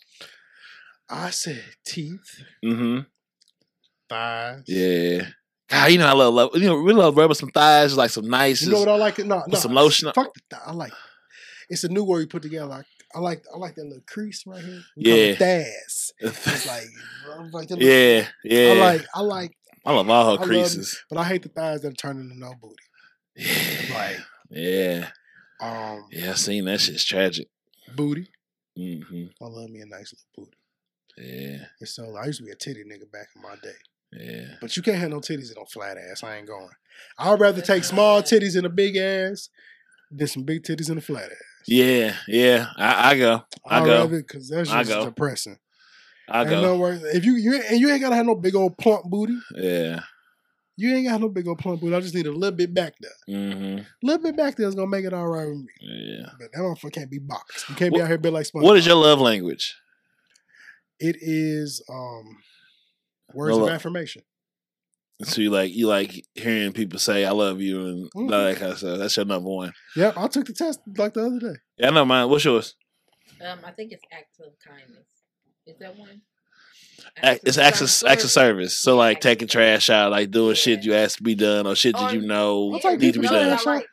I said teeth, Mm-hmm. thighs. Yeah. God, you know I love, love you know we love rubbing some thighs, like some nice. You know what I like? It no, no. some lotion on- Fuck the thigh. I like. It's a new word you put together. Like I like. I like that little crease right here. We call it Yeah. thighs. It's like. I'm like that little- yeah, yeah. I like. I like. I love all I her love- creases. But I hate the thighs that turn into no booty. Yeah, Like yeah, um, yeah. I seen that shit's tragic. booty. Mm-hmm. I love me a nice little booty. Yeah, And so I used to be a titty nigga back in my day. yeah. But you can't have no titties and no flat ass. I ain't going. I'd rather take small titties and a big ass than some big titties and a flat ass. Yeah, yeah. I, I go. I I'd go. rather because that's I just go. depressing. I Ain't go. no way. If you you and you ain't gotta have no big old plump booty. Yeah. You ain't got no big old plump booty. I just need a little bit back there. Mm-hmm. A little bit back there is gonna make it all right with me. Yeah. But that motherfucker can't be boxed. You can't be What- out here built like SpongeBob. What is your love language? It is um words Well, of uh, affirmation. So you like you like hearing people say "I love you" and Mhm. all that kind of stuff. That's your number one. Yep, I took the test like the other day. Yeah, I know mine. What's yours? Um, I think it's acts of kindness. Is that one? Ac- It's acts of, acts of service. So like Acts of taking trash out, like doing Yeah. shit you asked to be done or shit that Or- you know I'll take need to be people's done. trash out. If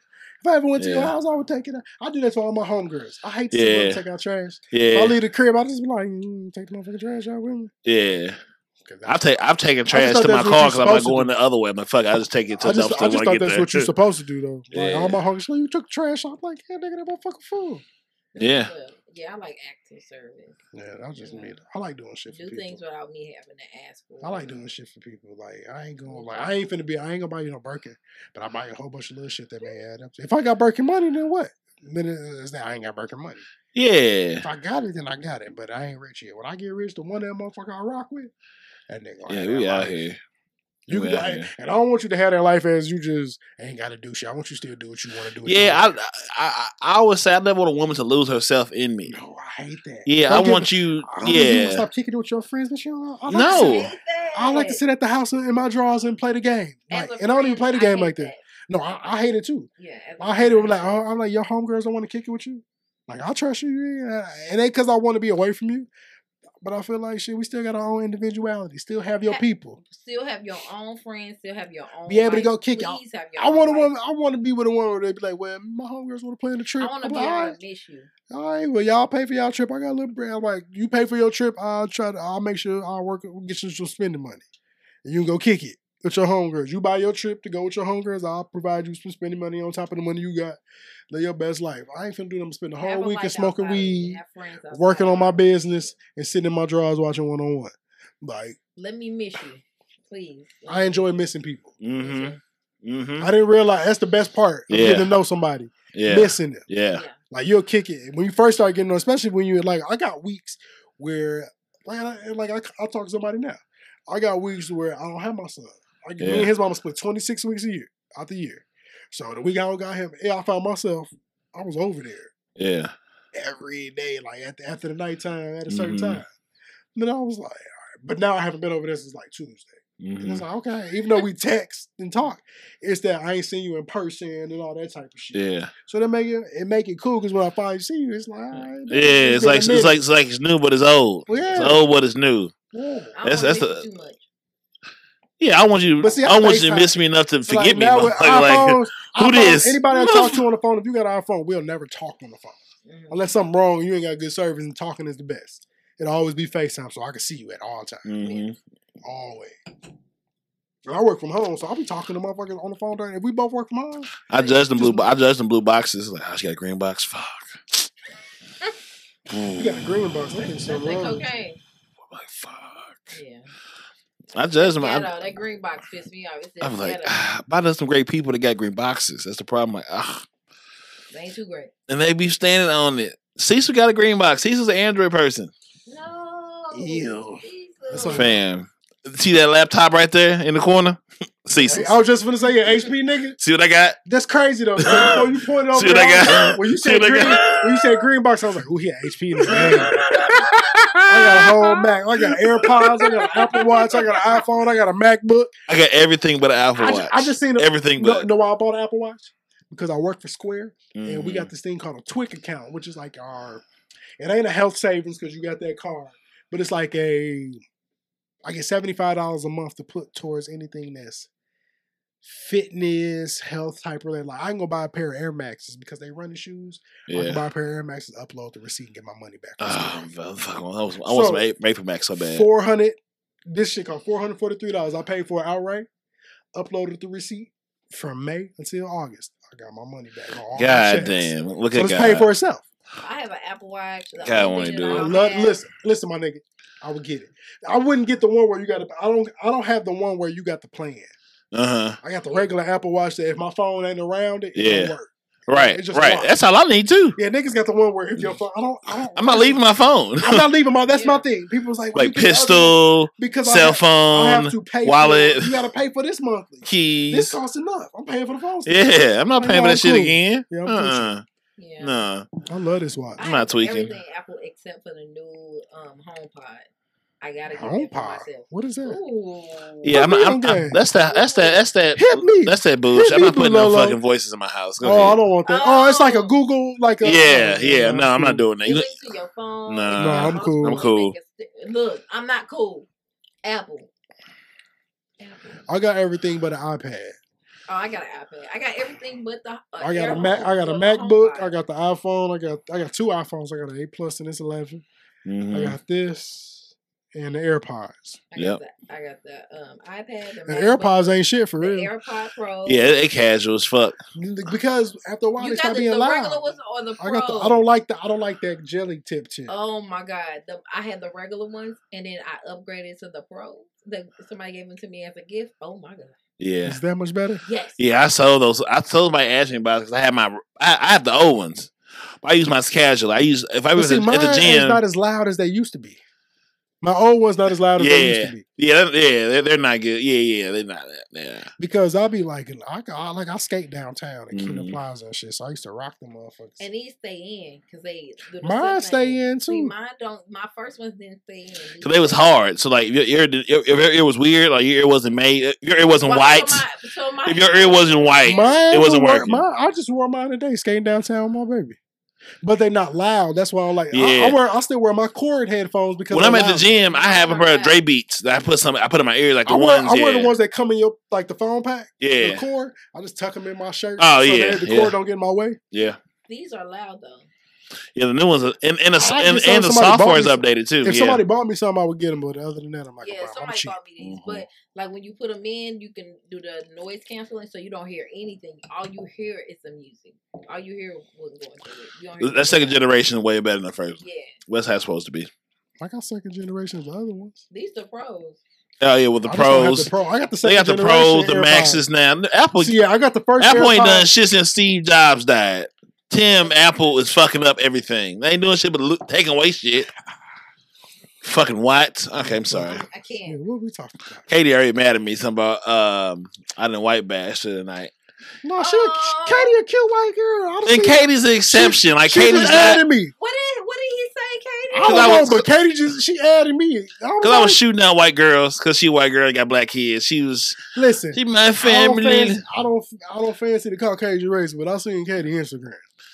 If I ever went to Yeah. your house, I would take it out. I do that to all my homegirls. I hate to see Yeah. them take out trash. If Yeah, I leave the crib, I just be like, mm, take the motherfucking trash out with me. yeah. 'Cause I've take I've taken just trash thought to my that's what car you're because I'm not supposed to going do. the other way. I'm like, fuck, I just take it to I the just, dumpster I when just I thought get that's there. what you're supposed to do, though. Like, Yeah. all my homegirls, well, you took the trash out. I'm like, yeah, nigga, that motherfucker full. Yeah. Well, yeah, I like active service. Yeah, that's just me. I like doing shit for Do people. things without me having to ask for. I like doing shit for people. Like I ain't gonna like I ain't finna be I ain't gonna buy you no Birkin, but I buy you a whole bunch of little shit that may add up. If I got Birkin money, then what? Then it's that I ain't got Birkin money. Yeah. If I got it, then I got it. But I ain't rich yet. When I get rich, the one that motherfucker I rock with, that nigga. gonna Yeah, have we that out life. here. You We can, out I- here. and I don't want you to have that life as you just ain't got to do shit. I want you to still do what you want to do. with Yeah, your I, life. I I I always say I never want a woman to lose herself in me. no, I hate that. Yeah, Don't I give want a- you. I don't think you wanna Yeah, stop kicking it with your friends, but you don't. I like No. To I sit, hate that. I like to sit at the house in my drawers and play the game. As Like, a and I don't even friend, play the I game hate like that. No, I, I hate it too. Yeah, as a I hate it when friend, like, oh, I'm like, your homegirls don't want to kick it with you. Like, I trust you. Yeah. It ain't because I want to be away from you, but I feel like shit. We still got our own individuality. Still have your Ha- people. Still have your own friends. Still have your own. Be able to life. go kick it. Please have your I own want a life. woman. I want to be with a woman where they be like, well, my homegirls want to play on the trip. I want to I'm be like, able all right, to miss you. all right. Well, y'all pay for y'all trip. I got a little bread. I'm like, you pay for your trip. I'll try to. I'll make sure I'll work. Get you some spending money, and you can go kick it with your homegirls. You buy your trip to go with your homegirls. I'll provide you some spending money on top of the money you got. Live your best life. I ain't finna do them spend the Have whole a weekend life smoking outside of me. weed, Have friends outside working of on my me. business, and sitting in my drawers watching one on one. Like, Let me miss you, please. Let I me enjoy miss missing people. you. Mm-hmm. Mm-hmm. I didn't realize that's the best part of Yeah. getting to know somebody. Yeah. Missing them. Yeah. Yeah. Like you'll kick it when you first start getting on, especially when you're like, I got weeks where, like, I, like I, I'll talk to somebody now. I got weeks where I don't have my son. Like me Yeah. and his mama split twenty-six weeks a year out the year. So the week I don't got him, yeah, I found myself, I was over there Yeah. every day, like at the, after the nighttime at a certain Mhm. time. And then I was like, all right. But now I haven't been over there since like Tuesday. And Mm-hmm. it's like, okay, even though we text and talk, it's that I ain't seen you in person and all that type of shit. Yeah. So that make it it make it cool because when I finally see you, it's like, all right, Yeah. It's been a like it's minute. like it's like it's new, but it's old. Well, yeah. It's old, but it's new. Yeah. I don't That's- that's, that's miss the- you too much. Yeah, I want you. But see, I I want you to FaceTime. miss me enough to So, like, forget me. now with motherfucker. Like, iPhones, who iPhones, this? Anybody I talk to on the phone, if you got an iPhone, we'll never talk on the phone. Mhm. Unless something wrong and you ain't got good service and talking is the best. It'll always be FaceTime so I can see you at all times. Mhm. Always. And I work from home, so I'll be talking to motherfuckers on the phone during if we both work from home. I judged them blue. I judged them blue boxes. Like, oh, she got a green box. Fuck. You got a green box. That thing's so That's like wrong. cocaine. I'm like, fuck. Yeah. I judged them. I, Ghetto. That green box pissed me off. It said I was like, ghetto. ah, but I know some great people that got green boxes. That's the problem. Like, ah, They ain't too great. and they be standing on it. Cecil got a green box. Cecil's an Android person. No. Ew. Jesus. That's like- Fam, see that laptop right there in the corner? Hey, Cecil. I was just gonna say, yeah, H P nigga. See what I got? That's crazy though. Before you pointed over See what I there, got? when you See said what I green, got? when you said green box, I was like, oh, he had H P in his name. I got a whole Mac. I got AirPods. I got an Apple Watch. I got an iPhone. I got a MacBook. I got everything but an Apple I Watch. just, I just seen a, everything No, but. know why I bought an Apple Watch? Because I work for Square, and we Mhm. got this thing called a Twick account, which is like our. It ain't a health savings because you got that card, but it's like a. I get seventy five dollars a month to put towards anything that's fitness, health type related. Like I can go buy a pair of Air Maxes because they running shoes. I can Yeah. buy a pair of Air Maxes, upload the receipt, and get my money back. Oh, fuck, fuck, I want, I want So, some Maple Max so bad. Four hundred. This shit cost four hundred forty three dollars. I paid for it outright. Uploaded the receipt from May until August. I got my money back. On all my God checks. damn. Look So at it's God. paid for itself. I have an Apple Watch. The God only wanna thing do that it. I I don't love, have- listen, listen, my nigga. I would get it. I wouldn't get the one where you got. To, I don't. I don't have the one where you got the plan. Uh huh. I got the regular Apple Watch that if my phone ain't around it, it Yeah. don't work. Right. It's just Right. locked. That's all I need too. Yeah, niggas got the one where if your phone, I don't. I don't I'm not leaving my phone. I'm not leaving my. That's my Yeah. thing. People was like, well, like you get the other one pistol, because I cell have, I have phone, to pay wallet, For, you got to pay for this monthly. This keys. costs enough. I'm paying for the phone. Yeah, I'm not Like, paying no, for I'm that shit cool. again. Yeah, I'm uh-uh. Yeah. No. I love this watch. I I'm not have tweaking. Everything Apple except for the new um HomePod. I gotta get that for HomePod. myself. What is that? Ooh. Yeah, I'm Put not. me I'm, on I'm, game. that's that. That's that. That's that. Hit me. That's that bullshit. Hit I'm me, not putting no Lolo. fucking voices in my house. Go Oh, I ahead. don't want that. Oh, it's like a Oh. Google, like a. Yeah, oh, yeah. No, I'm not cool. doing that. It You- links to your phone. Nah. It No, got I'm most cool. I'm phones cool. that can st- Look, I'm not cool. Apple. Apple. I got everything but an iPad. Oh, I got an iPad. I got everything but the. Uh, I got a AirPods Mac. I got a or the MacBook. HomePod. I got the iPhone. I got I got two iPhones. I got an eight Plus and this eleven. Mhm. I got this and the AirPods. I got Yep. the, I got the um, iPad. The And MacBook, AirPods ain't shit for the real. AirPod Pro. Yeah, they casual as fuck. Because after a while You they got start the, being the loud. regular ones or the I Pro? got the. I don't like the. I don't like that jelly tip chip. Oh my god! The, I had the regular ones, and then I upgraded to the Pro. The, somebody gave them to me as a gift. Oh my god! Yeah. Is that much better? Yes. Yeah, I sold those. I told somebody asked me about it because I had my, I, I have the old ones. But I use mine as casual. I use if I But was see, at, mine at the is gym. not as loud as they used to be. My old one's not as loud as they used Yeah, to be. yeah, they're- yeah. They're, they're not good. Yeah, yeah, they're not. Yeah. Because I'll be like, I, I like I skate downtown in Kino Mhm. Plaza and shit. So I used to rock them motherfuckers. And these stay in because they. Do the Mine sit stay thing. in, See, too. mine don't. My first ones didn't stay in. These Cause they was stay hard. So like, if your ear, did- if your ear was weird, like your ear wasn't made, if your ear wasn't Well, white. So my, so my If your ear wasn't white, Mine it wasn't will work- working. Mine, I just wore mine today, skating downtown with my baby. But they're not loud. That's why I'm like, I, Yeah. I wear. I still wear my cord headphones because When I'm they're at the loud. gym, I have a pair of Dre Beats that I put some. I put in my ear, like the I wear, ones. I yeah, wear the ones that come in your like the phone pack. yeah, The cord. I just tuck them in my shirt. Oh, so yeah, that the yeah. cord don't get in my way. yeah, These are loud though. yeah. The new ones, are, and and, the, I and, get some- and the somebody bought software is me some- updated too. If Yeah, somebody bought me something, I would get them. But other than that, I'm like, Yeah, oh, I'm somebody cheap. bought me these, Mhm. but like when you put them in, you can do the noise canceling, so you don't hear anything. All you hear is the music. All you hear wasn't going through it. You don't hear that second nothing. generation is way better than the first. Yeah, What's how it's supposed to be? I got second generation of the other ones. these the pros. Oh yeah, with the I just don't have pros, the pro. I got the they second got the generation pros, the AirPods. maxes now. Apple, See, yeah, I got the first. Apple ain't AirPods. done shit since Steve Jobs died. Tim Apple is fucking up everything. They ain't doing shit but lo- taking away shit. Fucking what? Okay, I'm sorry. I Yeah, can't. what are we talking about? Katie already mad at me. Something about um, I didn't white bash her tonight. No, she, Oh. Katie a cute white girl. I don't And see- Katie's an exception. Like she Katie's just not. added me. What did what did he say, Katie? I don't Cause I know, was- but Katie just she added me. I Because I was shooting out white girls. Because she a white girl and got black kids. She was. listen. She my I don't, family. fancy, I don't. I don't fancy the Caucasian race, but I seen Katie Instagram.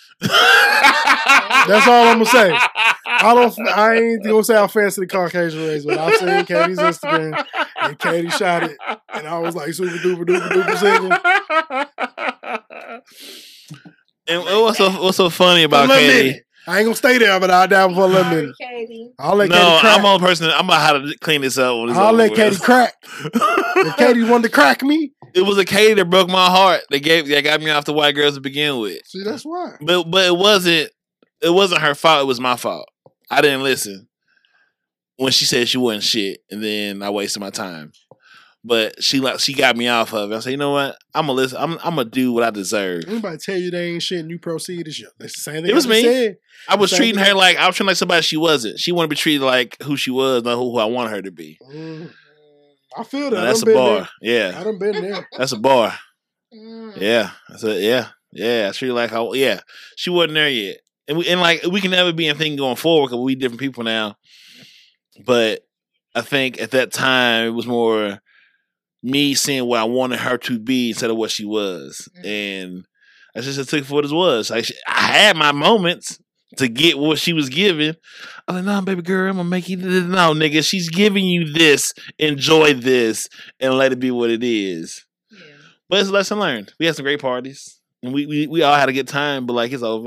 That's all I'ma say. I don't. I ain't gonna say I fancy the Caucasian race, but I've seen Katie's Instagram, and Katie shot it, and I was like super duper duper duper single. And what's so what's so funny about For a little Katie? minute. I ain't gonna stay there, but I'll down for a little Sorry, minute. Katie. I'll let No, Katie crack. I'm on person. I'm about how to clean this up. When it's I'll over let with. Katie crack. If Katie wanted to crack me, It was a Katie that broke my heart. They gave that got me off the white girls to begin with. see that's why. But but it wasn't it wasn't her fault. It was my fault. I didn't listen when she said she wasn't shit, and then I wasted my time. But she like she got me off of it. I said, you know what? I'm gonna listen. I'm I'm gonna do what I deserve. Anybody tell you they ain't shit and you proceed to shit? That's the same thing. It was I just me. Said. I was Same treating thing. her like I was treating like somebody she wasn't. She wanted to be treated like who she was, not who, who I wanted her to be. Mm, I feel that. Now, I that's a done been bar. there. I Yeah, done been there. that's a bar. Mm. Yeah, that's a, yeah, yeah. I treat her like I, yeah. She wasn't there yet, and we and like we can never be anything going forward because we different people now. But I think at that time it was more me seeing what I wanted her to be instead of what she was, Mhm. and I just took it for what it was. Like she, I had my moments to get what she was giving. I'm like, nah, baby girl, I'm gonna make you this. No, nigga, she's giving you this. Enjoy this and let it be what it is. Yeah. But it's a lesson learned. We had some great parties, and we we, we all had a good time. But like, it's over.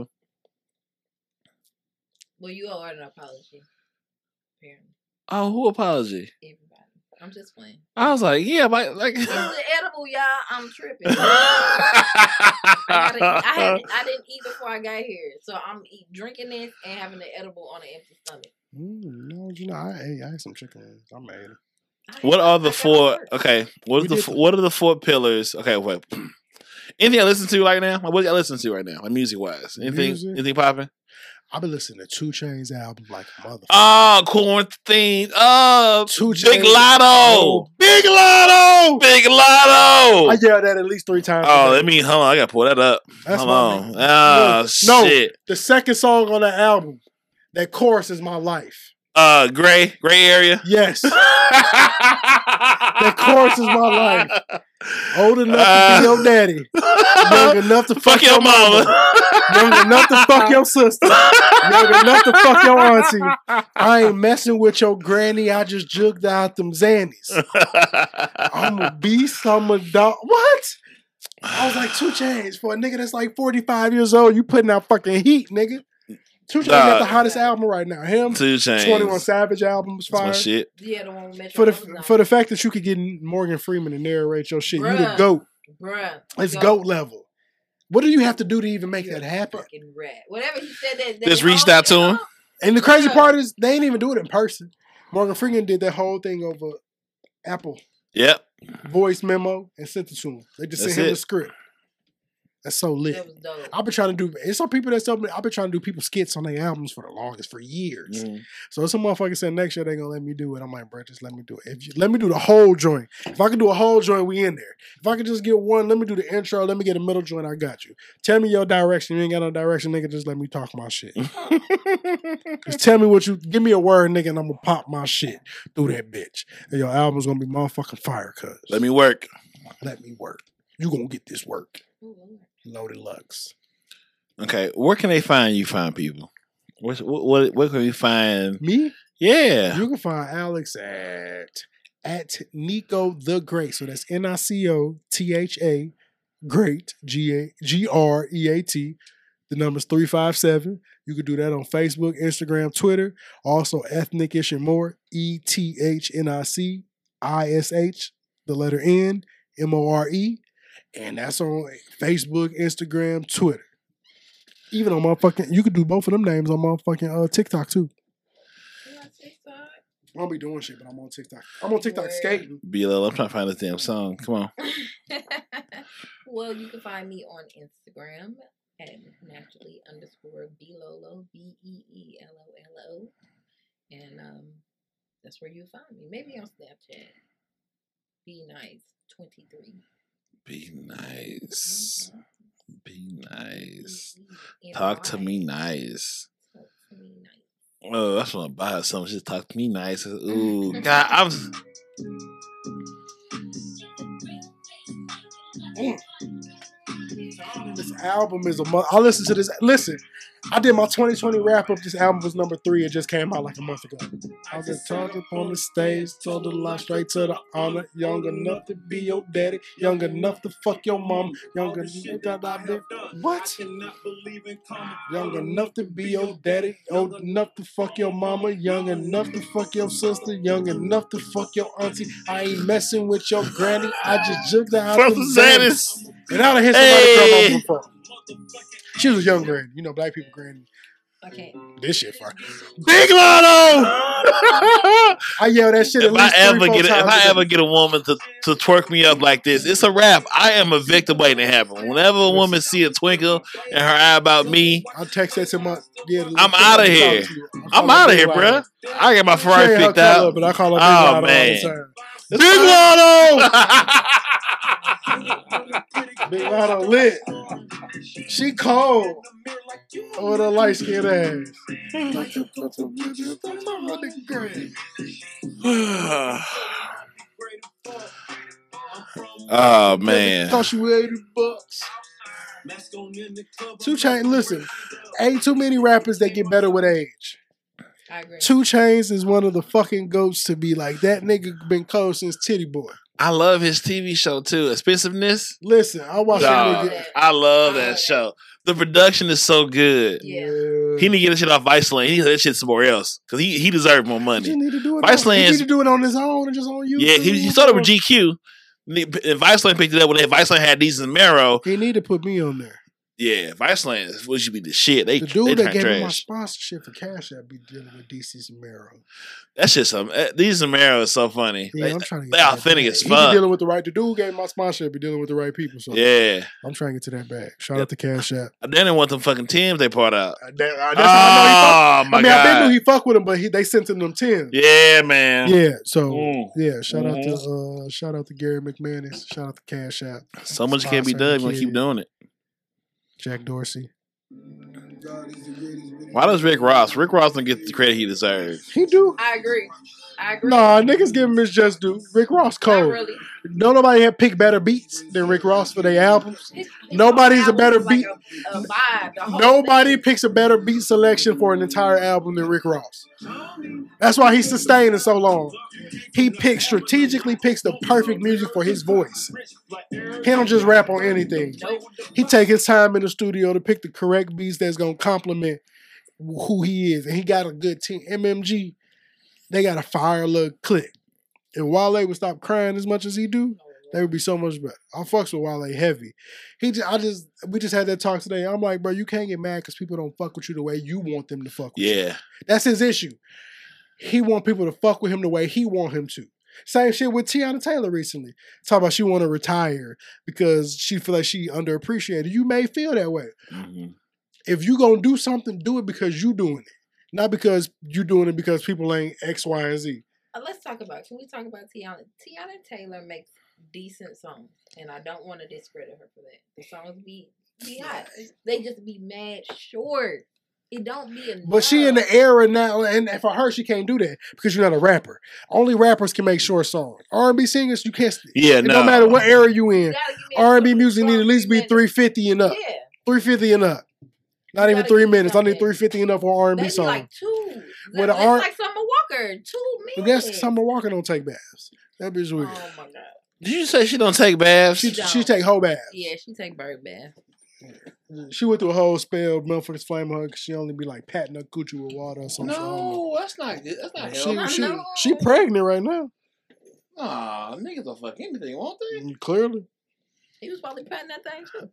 Well, you owe her an apology. Apparently, Oh, who apology? everybody. I'm just playing. I was like, yeah, but like. It's the edible, y'all. I'm tripping. I, gotta eat. I, had, I didn't eat before I got here, so I'm eat, drinking this and having the edible on an empty stomach. Mm, no, you know, I ate, I ate some chicken wings. I made it. I What had- are I the got four? work. Okay, what are We the did fo- the- what are the four pillars? Okay, wait. Anything I listen to right now? Like, what you listen to right now? Like music wise, anything? Music? Anything popping? I've been listening to Two Chainz album like a motherfucker. Oh, quarantine. Oh, Two Big Chainz- Lotto. Oh, Big Lotto! Big Lotto. I yelled that at least three times. Oh, a day. let me hold on. I gotta pull that up. That's hold my on. man. Oh No. shit. The second song on that album, that chorus is my life. Uh, gray, gray area. Yes. that chorus is my life. Old enough to be your daddy. Young enough to fuck, Fuck your mama. Young enough to fuck your sister. Young enough to fuck your auntie. I ain't messing with your granny. I just jugged out them Xannies. I'm a beast. I'm a dog. What? I was like, two Chainz, for a nigga that's like forty-five years old, you putting out fucking heat, nigga. two Chainz got the hottest album right now. Him, Two Chainz. twenty-one Savage album was That's my fire. shit. Yeah, the one with Metro For the Boomin. for the fact that you could get Morgan Freeman to narrate your shit, you the Bruh. GOAT. Bruh. It's Go. GOAT level. What do you have to do to even make You're that happen? Fucking rat. Whatever he said that. that Just whole reached out to thing him. up, And the crazy Bruh. part is they ain't even do it in person. Morgan Freeman did that whole thing over Apple Yep. voice memo and sent it to him. They just That's sent him it. the script. That's so lit. That was dope. I've been trying to do. It's some people that tell me I've been trying to do people skits on their albums for the longest for years. Mhm. So some motherfucker said next year they gonna let me do it. I'm like, bro, just let me do it. If you let me do the whole joint. If I can do a whole joint, we in there. If I can just get one, let me do the intro. Let me get a middle joint. I got you. Tell me your direction. You ain't got no direction, nigga. Just let me talk my shit. Just tell me what you. Give me a word, nigga, and I'm gonna pop my shit through that bitch. And your album's gonna be motherfucking fire, cuz. Let me work. Let me work. You gonna get this work. Ooh, Lord. Loaded Lux. Okay, where can they find you? Find people. What's, what, what? Where can we find? Me? Yeah. You can find Alex at at Nico the Great. So that's N I C O T H A Great G A G R E A T. The number's three five seven. You can do that on Facebook, Instagram, Twitter. Also Ethnic-ish and more. E T H N I C I S H, the letter N, M O R E. And that's on Facebook, Instagram, Twitter. Even on motherfucking, you could do both of them names on motherfucking uh, TikTok too. You on TikTok? I don't be doing shit, but I'm on TikTok. I'm on TikTok Word. skating. B L L, I'm trying to find this damn song. Come on. Well, you can find me on Instagram at naturally underscore B Lolo, B E E L O L O. And um, that's where you'll find me. Maybe on Snapchat. Be nice twenty-three. Be nice. Be nice. N Talk to Y. me nice. Talk to me nice. Oh, that's when I buy her something. Just talk to me nice. Ooh, God, I'm. This album is a month. I listen to this. Listen, I did my twenty twenty wrap up. This album was number three. It just came out like a month ago. I was just talking on the stage, told the lie straight to the honor. Young enough to be your daddy, young enough to fuck your mom, young enough. What? Young enough to be your daddy, old enough to fuck your mama, young enough to fuck your sister, young enough to fuck your auntie. I ain't messing with your granny. I just jugged her out From the Zannis. Zannis. And I done hit somebody Hey. from before. She was a young granny. You know, black people granny. Okay. This shit fire. Big Lotto. I yell that shit at If I least ever three, four get, a, if times I a day. ever get a woman to, to twerk me up like this, it's a wrap. I am a victim waiting to happen. Whenever a woman see a twinkle in her eye about me, I'll text that to my. Yeah, I'm outta here. I'm out of here, bruh. I got my Ferrari picked out. But I call her Big Oh, Lotto all man. the time. Big Lotto. Big Lotto lit. She cold. With her light skinned ass. Oh man. Cost you eighty bucks. Two Chainz, listen, ain't too many rappers that get better with age. I agree. Two Chainz is one of the fucking goats to be like, that nigga been cold since Titty Boy. I love his T V show too. Expensiveness. Listen, I watched Dog, that nigga. I love I that love show. The production is so good. Yeah. He need to get that shit off Viceland. He need to that shit somewhere else because he he deserves more He money. just need to do it. Viceland on, he is- need to do it on his own and just on YouTube. Yeah, he, he started with G Q. And Viceland picked it up when they, Viceland had these in Marrow. He need to put me on there. Yeah, Viceland is what should be the shit. They The they dude that turn gave me my trash. sponsorship for Cash App be dealing with D C Samaro. That shit some. uh, These in Marrow is so funny. Yeah, They- I'm trying to get they to that authentic bag. as He fuck. be dealing with the right. The dude gave me my sponsorship. Be dealing with the right people. So yeah, I'm trying to get to that bag. Shout out to Cash App. I didn't want them fucking Tims they brought out. Uh, that- uh, that's how I know he fuck. Oh my I mean, I god! been knew he fuck with him, but he, they sent him them ten. Yeah, man. Yeah, so Mm. yeah, shout out to Mhm. uh, shout out to Gary McManus. Shout out to Cash App. So much can't be Sponsoring done. the We're gonna kid. keep doing it. Jack Dorsey. Why does Rick Ross? Rick Ross don't get the credit he deserves. He do. I agree. I agree. Nah, niggas give him his just due. Rick Ross Not cold. really. No, nobody had picked better beats than Rick Ross for their albums. His, his Nobody's whole a better album is beat. Like a, a vibe. The whole Nobody thing. picks a better beat selection for an entire album than Rick Ross. That's why he's sustained it so long. He picks strategically picks the perfect music for his voice. He don't just rap on anything. Nope. He take his time in the studio to pick the correct beats that's gonna complement who he is, and he got a good team. M M G, they got a fire little click. If Wale would stop crying as much as he do, they would be so much better. I fucks with Wale heavy. He just, I just, we just had that talk today. I'm like, bro, you can't get mad because people don't fuck with you the way you want them to fuck with you. Yeah. That's his issue. He want people to fuck with him the way he want him to. Same shit with Tiana Taylor recently. Talk about she want to retire because she feel like she underappreciated. You may feel that way. Mm-hmm. If you gonna do something, do it because you doing it, not because you doing it because people ain't X, Y, and Z. Uh, let's talk about. Can we talk about Tiana? Tiana Taylor makes decent songs, and I don't want to discredit her for that. The songs be be hot. They just be mad short. It don't be enough. But she in the era now, and for her, she can't do that because you're not a rapper. Only rappers can make short songs. R and B singers, you can't. Yeah, it no. don't matter what era you You in. gotta give me a R and B song- music song need at least be minutes. three fifty and up. Yeah, three fifty and up. Not You even gotta three give me minutes. I need something. three fifty and up for R and B maybe song. like two. With That's a R- like Summer Walker, two But minutes. that's Summer Walker don't take baths. That bitch weird. Oh my god. Did you say she don't take baths? she she she don't. take whole baths. Yeah, she take bird bath. She went through a whole spell. Motherfuckers flame her because she only be like patting her coochie with water or something. no, that's not good. That's not She, healthy. she, I know. she pregnant right now. Aw, niggas will fuck anything, won't they? Clearly. He was probably patting that thing too.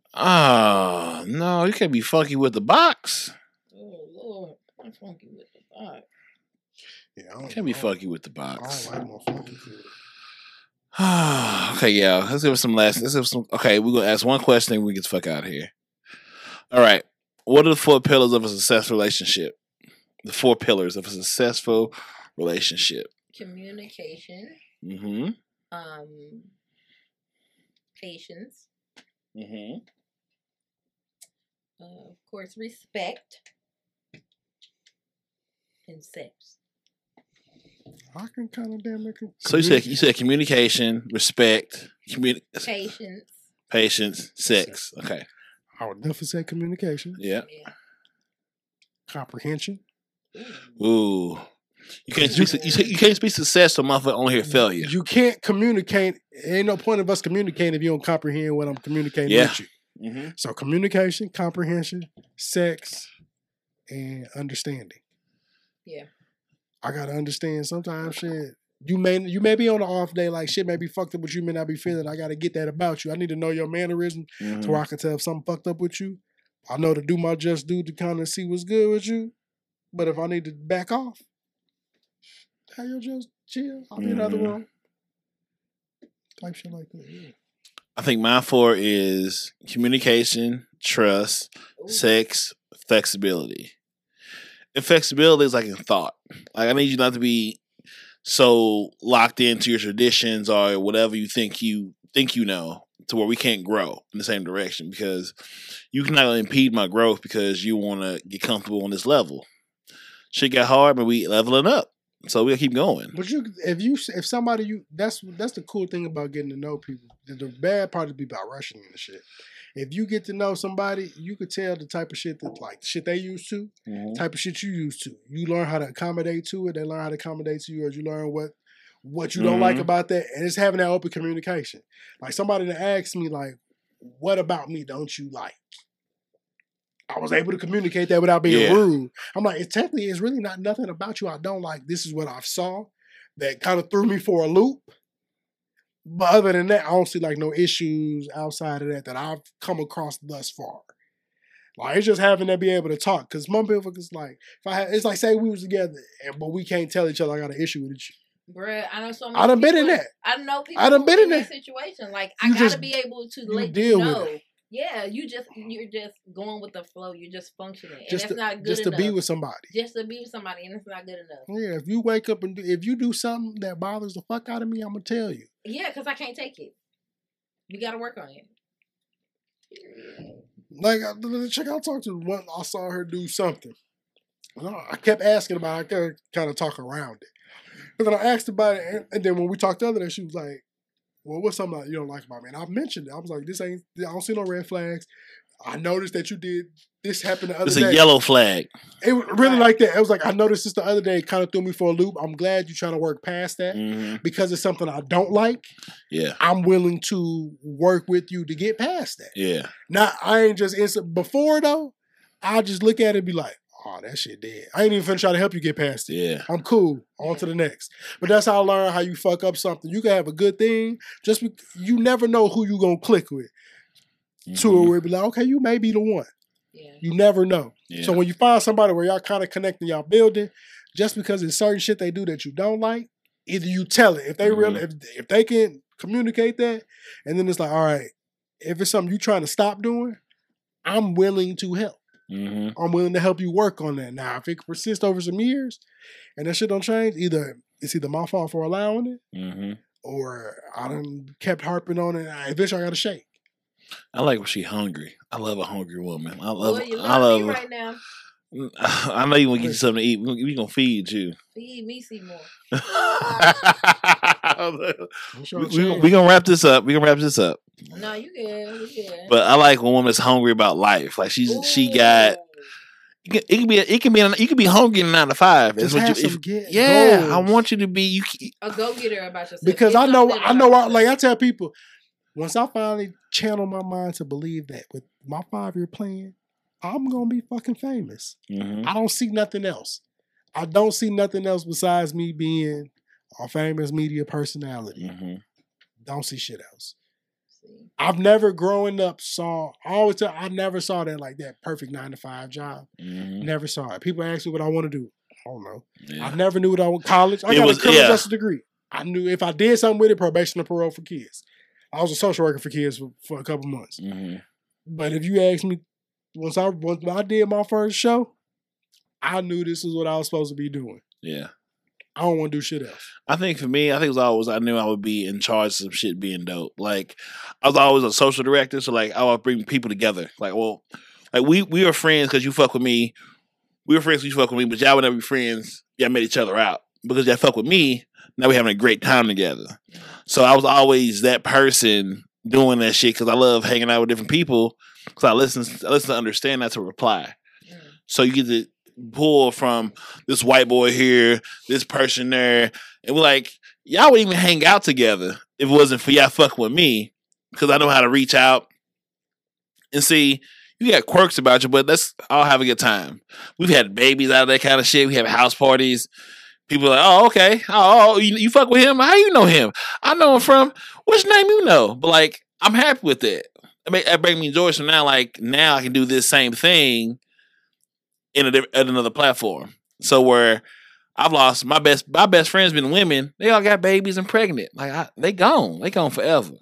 Oh, no, you can't be funky with the box. Oh Lord, I'm funky with the vibe. Yeah, I You don't, can't be I don't- funky with the I box. don't like no funky food. Okay, yeah. Let's give us some last. Let's give some. Okay, we're gonna ask one question and we get the fuck out of here. All right. What are the four pillars of a successful relationship? The four pillars of a successful relationship. Communication, Mm-hmm. um, patience, Mm-hmm. uh, of course, respect, and sex. I can kind of damn near. con- So you said you said communication, respect, communi- Patience. patience, sex. Okay. I would definitely say communication, Yeah. Yeah. comprehension. Ooh. Ooh. You can't speak. You, say- you can't speak success, so motherfucker only hear failure. You can't communicate. Ain't no point of us communicating if you don't comprehend what I'm communicating Yeah. with you. Mm-hmm. So communication, comprehension, sex, and understanding. Yeah. I gotta understand sometimes shit. You may you may be on an off day, like shit may be fucked up with you, may not be feeling. I gotta get that about you. I need to know your mannerism to where I can tell if something fucked up with you. I know to do my just due to kind of see what's good with you. But if I need to back off, how you just chill. I'll be in the other Mhm. room. Type shit like that. Yeah. I think my four is communication, trust, Ooh. sex, flexibility. And flexibility is like in thought. Like I need you not to be so locked into your traditions or whatever you think you think you know, to where we can't grow in the same direction because you cannot impede my growth because you want to get comfortable on this level. Shit got hard, but we leveling up, so we'll keep going. But you, if you, if somebody you, that's that's the cool thing about getting to know people. The, the bad part would be about rushing into shit. If you get to know somebody, you could tell the type of shit that like the shit they used to, Mhm. type of shit you used to. You learn how to accommodate to it. They learn how to accommodate to you, or you learn what what you don't like Mhm. about that. And it's having that open communication. Like somebody that asked me, like, "What about me don't you like?" I was able to communicate that without being Yeah. rude. I'm like, it's technically, it's really not nothing about you I don't like. This is what I saw that kind of threw me for a loop. But other than that, I don't see like no issues outside of that that I've come across thus far. Like it's just having to be able to talk. Cause some people is like, if I had, it's like say we was together, and but we can't tell each other I got an issue with you. Bruh, I know so many I done been in people- that. I know people I done who been in that that. situation. Like You I gotta just- be able to you let deal you with know. it. Yeah, you just you're just going with the flow. You're just functioning, and Just that's to, not good just enough. to be with somebody. just to be with somebody, and it's not good enough. Yeah, if you wake up and do, if you do something that bothers the fuck out of me, I'm gonna tell you. Yeah, because I can't take it. We got to work on it. Like I- the chick I talked to, one I saw her do something. And I I kept asking about. It. I could kind of talk around it. But then I asked about it, and, and then when we talked the other day, she was like, well, what's something that you don't like about me? And I mentioned it. I was like, this ain't, I don't see no red flags. I noticed that you did, this happened the other It's day. a yellow flag. It was really like that. It was like, I noticed this the other day, it kind of threw me for a loop. I'm glad you're trying to work past that Mm-hmm. because it's something I don't like. Yeah. I'm willing to work with you to get past that. Yeah. Now, I ain't just instant. Before, though, I just look at it and be like, oh, that shit dead. I ain't even finna try to help you get past it. Yeah. I'm cool. On to the next. But that's how I learn how you fuck up something. You can have a good thing. Just be, you never know who you gonna click with. Mm-hmm. To where it be like, okay, you may be the one. Yeah. You never know. Yeah. So when you find somebody where y'all kind of connecting, y'all building, just because there's certain shit they do that you don't like, either you tell it. If they Mhm. really, if, if they can communicate that, and then it's like, all right, if it's something you trying to stop doing, I'm willing to help. Mm-hmm. I'm willing to help you work on that. Now, if it persists over some years and that shit don't change, either it's either my fault for allowing it Mm-hmm. or I done kept harping on it. I, eventually, I got to shake. I like when she hungry. I love a hungry woman. I love. Boy, you I love love. me right now. I know you want to get you something to eat. We we gonna feed you. Feed me, Seymour. we, we, we gonna wrap this up. We gonna wrap this up. No, you good. We good. But I like when a woman's hungry about life. Like she's she got. It can, it can be. It can be. You can be hungry in a nine to five. That's Just what have you. some If, get yeah, goals. I want you to be. You. a go getter about yourself. Because Get I know, something I know, I, about like I yourself. tell people, once I finally channel my mind to believe that with my five year plan, I'm gonna be fucking famous. Mhm. I don't see nothing else. I don't see nothing else besides me being a famous media personality. Mhm. Don't see shit else. See. I've never growing up saw. I always tell, I never saw that like that perfect nine to five job. Mhm. Never saw it. People ask me what I want to do. I don't know. Yeah. I never knew what I was college. I It got was- a criminal yeah. justice degree. I knew if I did something with it, probation or parole for kids. I was a social worker for kids for, for a couple months. Mhm. But if you ask me, once I once I did my first show, I knew this is what I was supposed to be doing. Yeah. I don't want to do shit else. I think for me, I think it was always I knew I would be in charge of some shit being dope. Like I was always a social director, so like I would bring people together. Like, well, like we we were friends because you fuck with me. We were friends because you fuck with me, but y'all would never be friends. Y'all met each other out because y'all fuck with me. Now we having a great time together. So I was always that person doing that shit because I love hanging out with different people. Because I listen, I listen to understand, not to reply. Mm. So you get to pull from this white boy here, this person there, and we're like, y'all would even hang out together if it wasn't for y'all fucking with me, because I know how to reach out and see. You got quirks about you, but let's all have a good time. We've had babies out of that kind of shit. We have house parties. People are like, oh, okay. Oh, you, you fuck with him? How you know him? I know him from which name you know. But like, I'm happy with it. It make- It brings me joy. So now, like, now I can do this same thing in a, diff- at another platform. So where I've lost my best, my best friends been women. They all got babies and pregnant. Like I, they gone. They gone forever.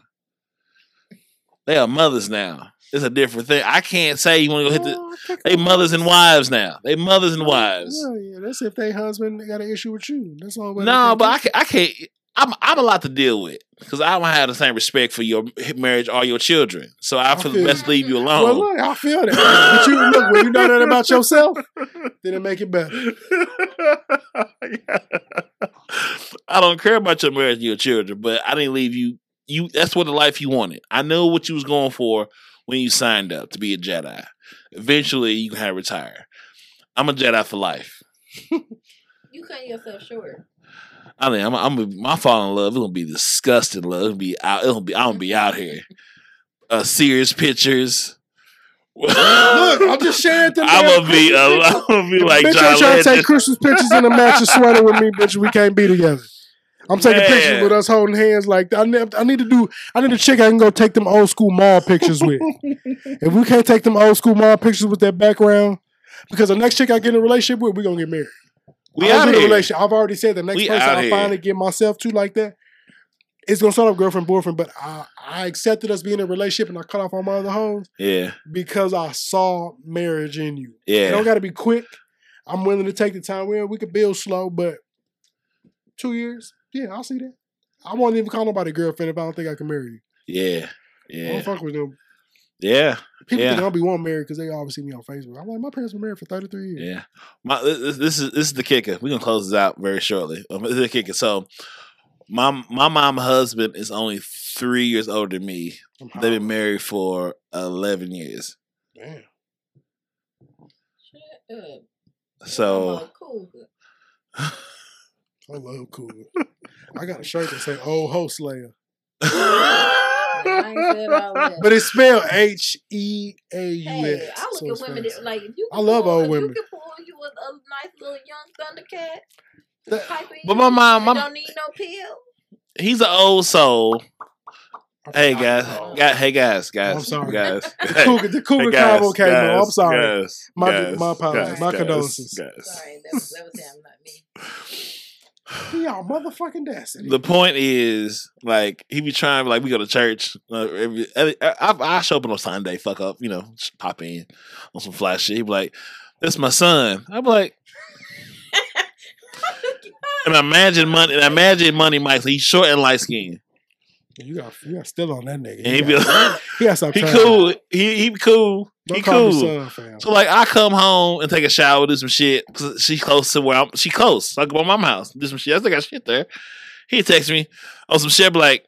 They are mothers now. It's a different thing. I can't say you want to go hit the. Oh, I think They I'm- mothers and wives now. They mothers and wives. Yeah, yeah. That's if they husband got an issue with you. That's all. way they No, can but I get can't. I can't. I'm I'm a lot to deal with because I don't have the same respect for your marriage or your children. So I feel feel best to leave you you. alone. Well, look, I feel that. But you look when you know that about yourself, then it make it better. I don't care about your marriage and your children, but I didn't leave you. You that's what the life you wanted. I know what you was going for when you signed up to be a Jedi. Eventually, you can have retire. I'm a Jedi for life. You cut yourself short. I mean, I'm, I'm my fall in love. It's gonna be disgusting love. It'll be out. It'll be. I'm gonna be out here. Uh, serious pictures. Look, I'm just sharing them. I'm damn gonna be. Christmas Uh, I'm gonna be pictures. like bitch, John ain't trying to take Legend. Christmas pictures in a matching sweater with me, bitch. We can't be together. I'm taking Man. pictures with us holding hands like that. I need, I need to do. I need a chick I can go take them old school mall pictures with. If we can't take them old school mall pictures with that background, because the next chick I get in a relationship with, we gonna get married. We I don't out do the here. relationship. I've already said the next We person out I here. finally get myself to like that, it's gonna start off girlfriend boyfriend. But I, I accepted us being in a relationship and I cut off all my other hoes Yeah, because I saw marriage in you. It yeah, don't got to be quick. I'm willing to take the time. We we could build slow, but two years, yeah, I'll see that. I won't even call nobody girlfriend if I don't think I can marry you. yeah, I yeah, don't fuck with them. yeah. People Yeah. think I'll be one married because they always see me on Facebook. I'm like, my parents were married for thirty-three years. Yeah, my this, this is this is the kicker. We're gonna close this out very shortly. Um, This is the kicker. So, my my mom husband is only three years older than me. I'm They've been hollering. married for eleven years. Damn. Shut up. So, Oh, cool. I love cool. I got a shirt that say "Old Host Slayer," I ain't said all that. but it's spelled H E A U Hey, S. I look so at it's women fancy. that, like if you. I Can love pull, old if women. You can pull you with a nice little young Thundercat. That- Type in But my mom- you my- don't need no pill. he's an old soul. I Hey forgot. guys, Oh. Guy- hey guys, guys, I'm sorry. guys. The cougar, the cougar Hey, guys, combo came on. I'm guys, sorry. guys, My- guys, my apologies. guys, My guys, condolences. guys. Sorry, that was that was him, not me. Y'all motherfucking destiny. The point is, like, he be trying, like, we go to church. Uh, every, every, I, I show up on a Sunday, fuck up, you know, just pop in on some flash shit. He be like, "That's my son." I'm like, and I imagine money, and I imagine Money Mike. So he's short and light skinned. you got you got still on that nigga. And he He be got, like, he got stop he trying. cool. He he cool. Don't He call me cool. son, fam. So like, I come home and take a shower, do some shit. 'Cause she close to where I'm. She close. So I go to my mama house, do some shit. I still got shit there. He text me on some shit, be like,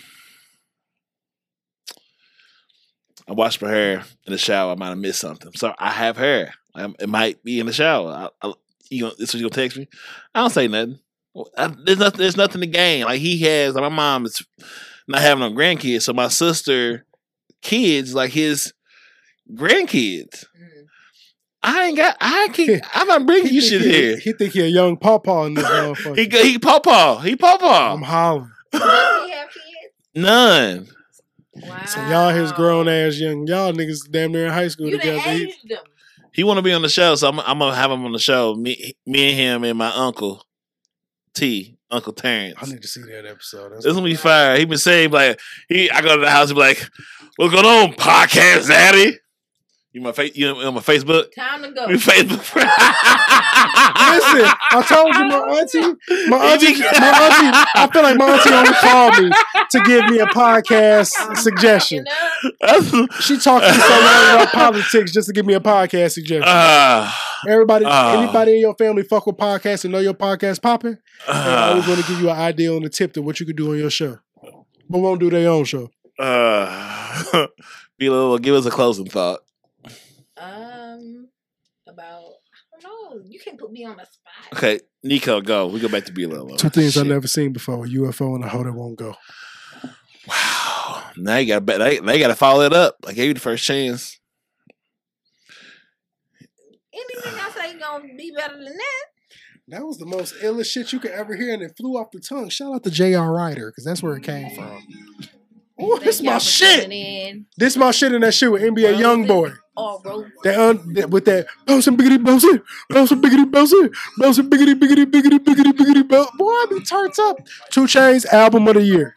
I washed my hair in the shower. I might have missed something. So I have hair. Um, it might be in the shower. I, I, you gonna, this is what you gonna text me? I don't say nothing. I, there's nothing. There's nothing to gain. Like he has. Like my mom is not having no grandkids, so my sister kids like his grandkids. Mm. I ain't got. I can't. I'm not bringing you He shit think he- here. He think he a young pawpaw in this motherfucker. He he pawpaw. He I'm pawpaw. hollering. Does he have kids? None. Wow. So y'all his grown ass young. Y'all niggas damn near in high school You done together. He- aged them. He want to be on the show, so I'm, I'm gonna have him on the show. Me, me and him and my uncle T, Uncle Terrence. I need to see that episode. That's This gonna be fire. He been saying like he. I go to the house. He be like, "What's going on, podcast daddy?" You my face. You on my Facebook? Time to go. You Facebook friend. Listen, I told you my auntie, my auntie, my auntie. I feel like my auntie only called me to give me a podcast suggestion. You know? She talked to me so long about politics just to give me a podcast suggestion. Ah, Everybody, uh. anybody in your family fuck with podcasts and know your podcast popping? They always uh, want to give you an idea on the tip to what you could do on your show, but won't do their own show. uh, be a little. Give us a closing thought. Um, about I don't know. You can't put me on the spot. Okay, Nico, go. We go back to be a little. Two things I've Shit. never seen before: a U F O and a hoe that won't go. Wow. Now you got to they, they got to follow it up. I gave you the first chance. Anything I say gonna be better than that. That was the most illest shit you could ever hear, and it flew off the tongue. Shout out to J R. Ryder, because that's where it came from. Oh, this Thank my y'all for shit. tuning in. This my shit in that shit with N B A Youngboy. Oh, Rose. That un, that, with that bouncing biggity bouncing, bouncing biggity bouncing, bouncing biggity biggity biggity biggity biggity bounce. Boy, I be turned up. Two Chainz album of the year.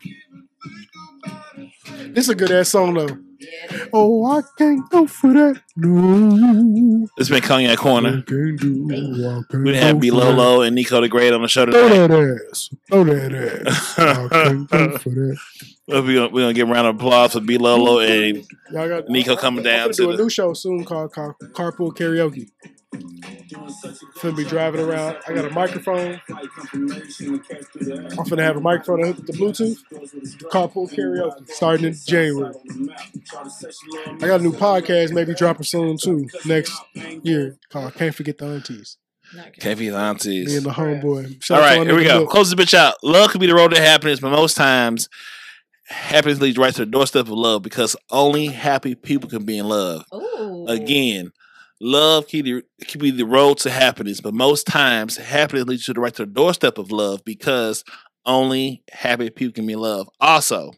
This is a good ass song though. Yeah, it is. Oh, I can't go for that. No, It's been Cognac Corner. I can't do. I can't We have go B for that. Lolo and Nico the Great on the show Throw tonight. that ass. Throw that ass. I can't go for that. We're gonna, we're gonna give a round of applause for B Lolo and Y'all got Nico coming down I'm to gonna do the- a new show soon called Car- Carpool Karaoke. Finna be driving around. I got a microphone. I'm finna have a microphone that hooked to Bluetooth. Carpool Karaoke starting in January. I got a new podcast, maybe dropping soon too next year called Can't Forget the Aunties. Not good. K P Aunties. Me and the homeboy. Shout All out to right, my here we nigga go. Lil. Close this bitch out. Love could be the road to happiness, but most times happiness leads right to the doorstep of love because only happy people can be in love. Ooh. Again, love can be, can be the road to happiness, but most times happiness leads you to right to the doorstep of love because only happy people can be in love. Also,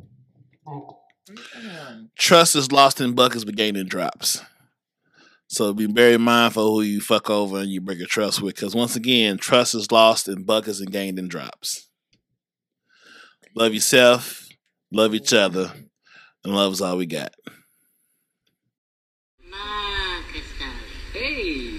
Mm. trust is lost in buckets but gained in drops. So be very mindful who you fuck over and you break your trust with, because once again, trust is lost in buckets and gained in drops. Love yourself, love each other, and love is all we got. Marcus, darling. Hey.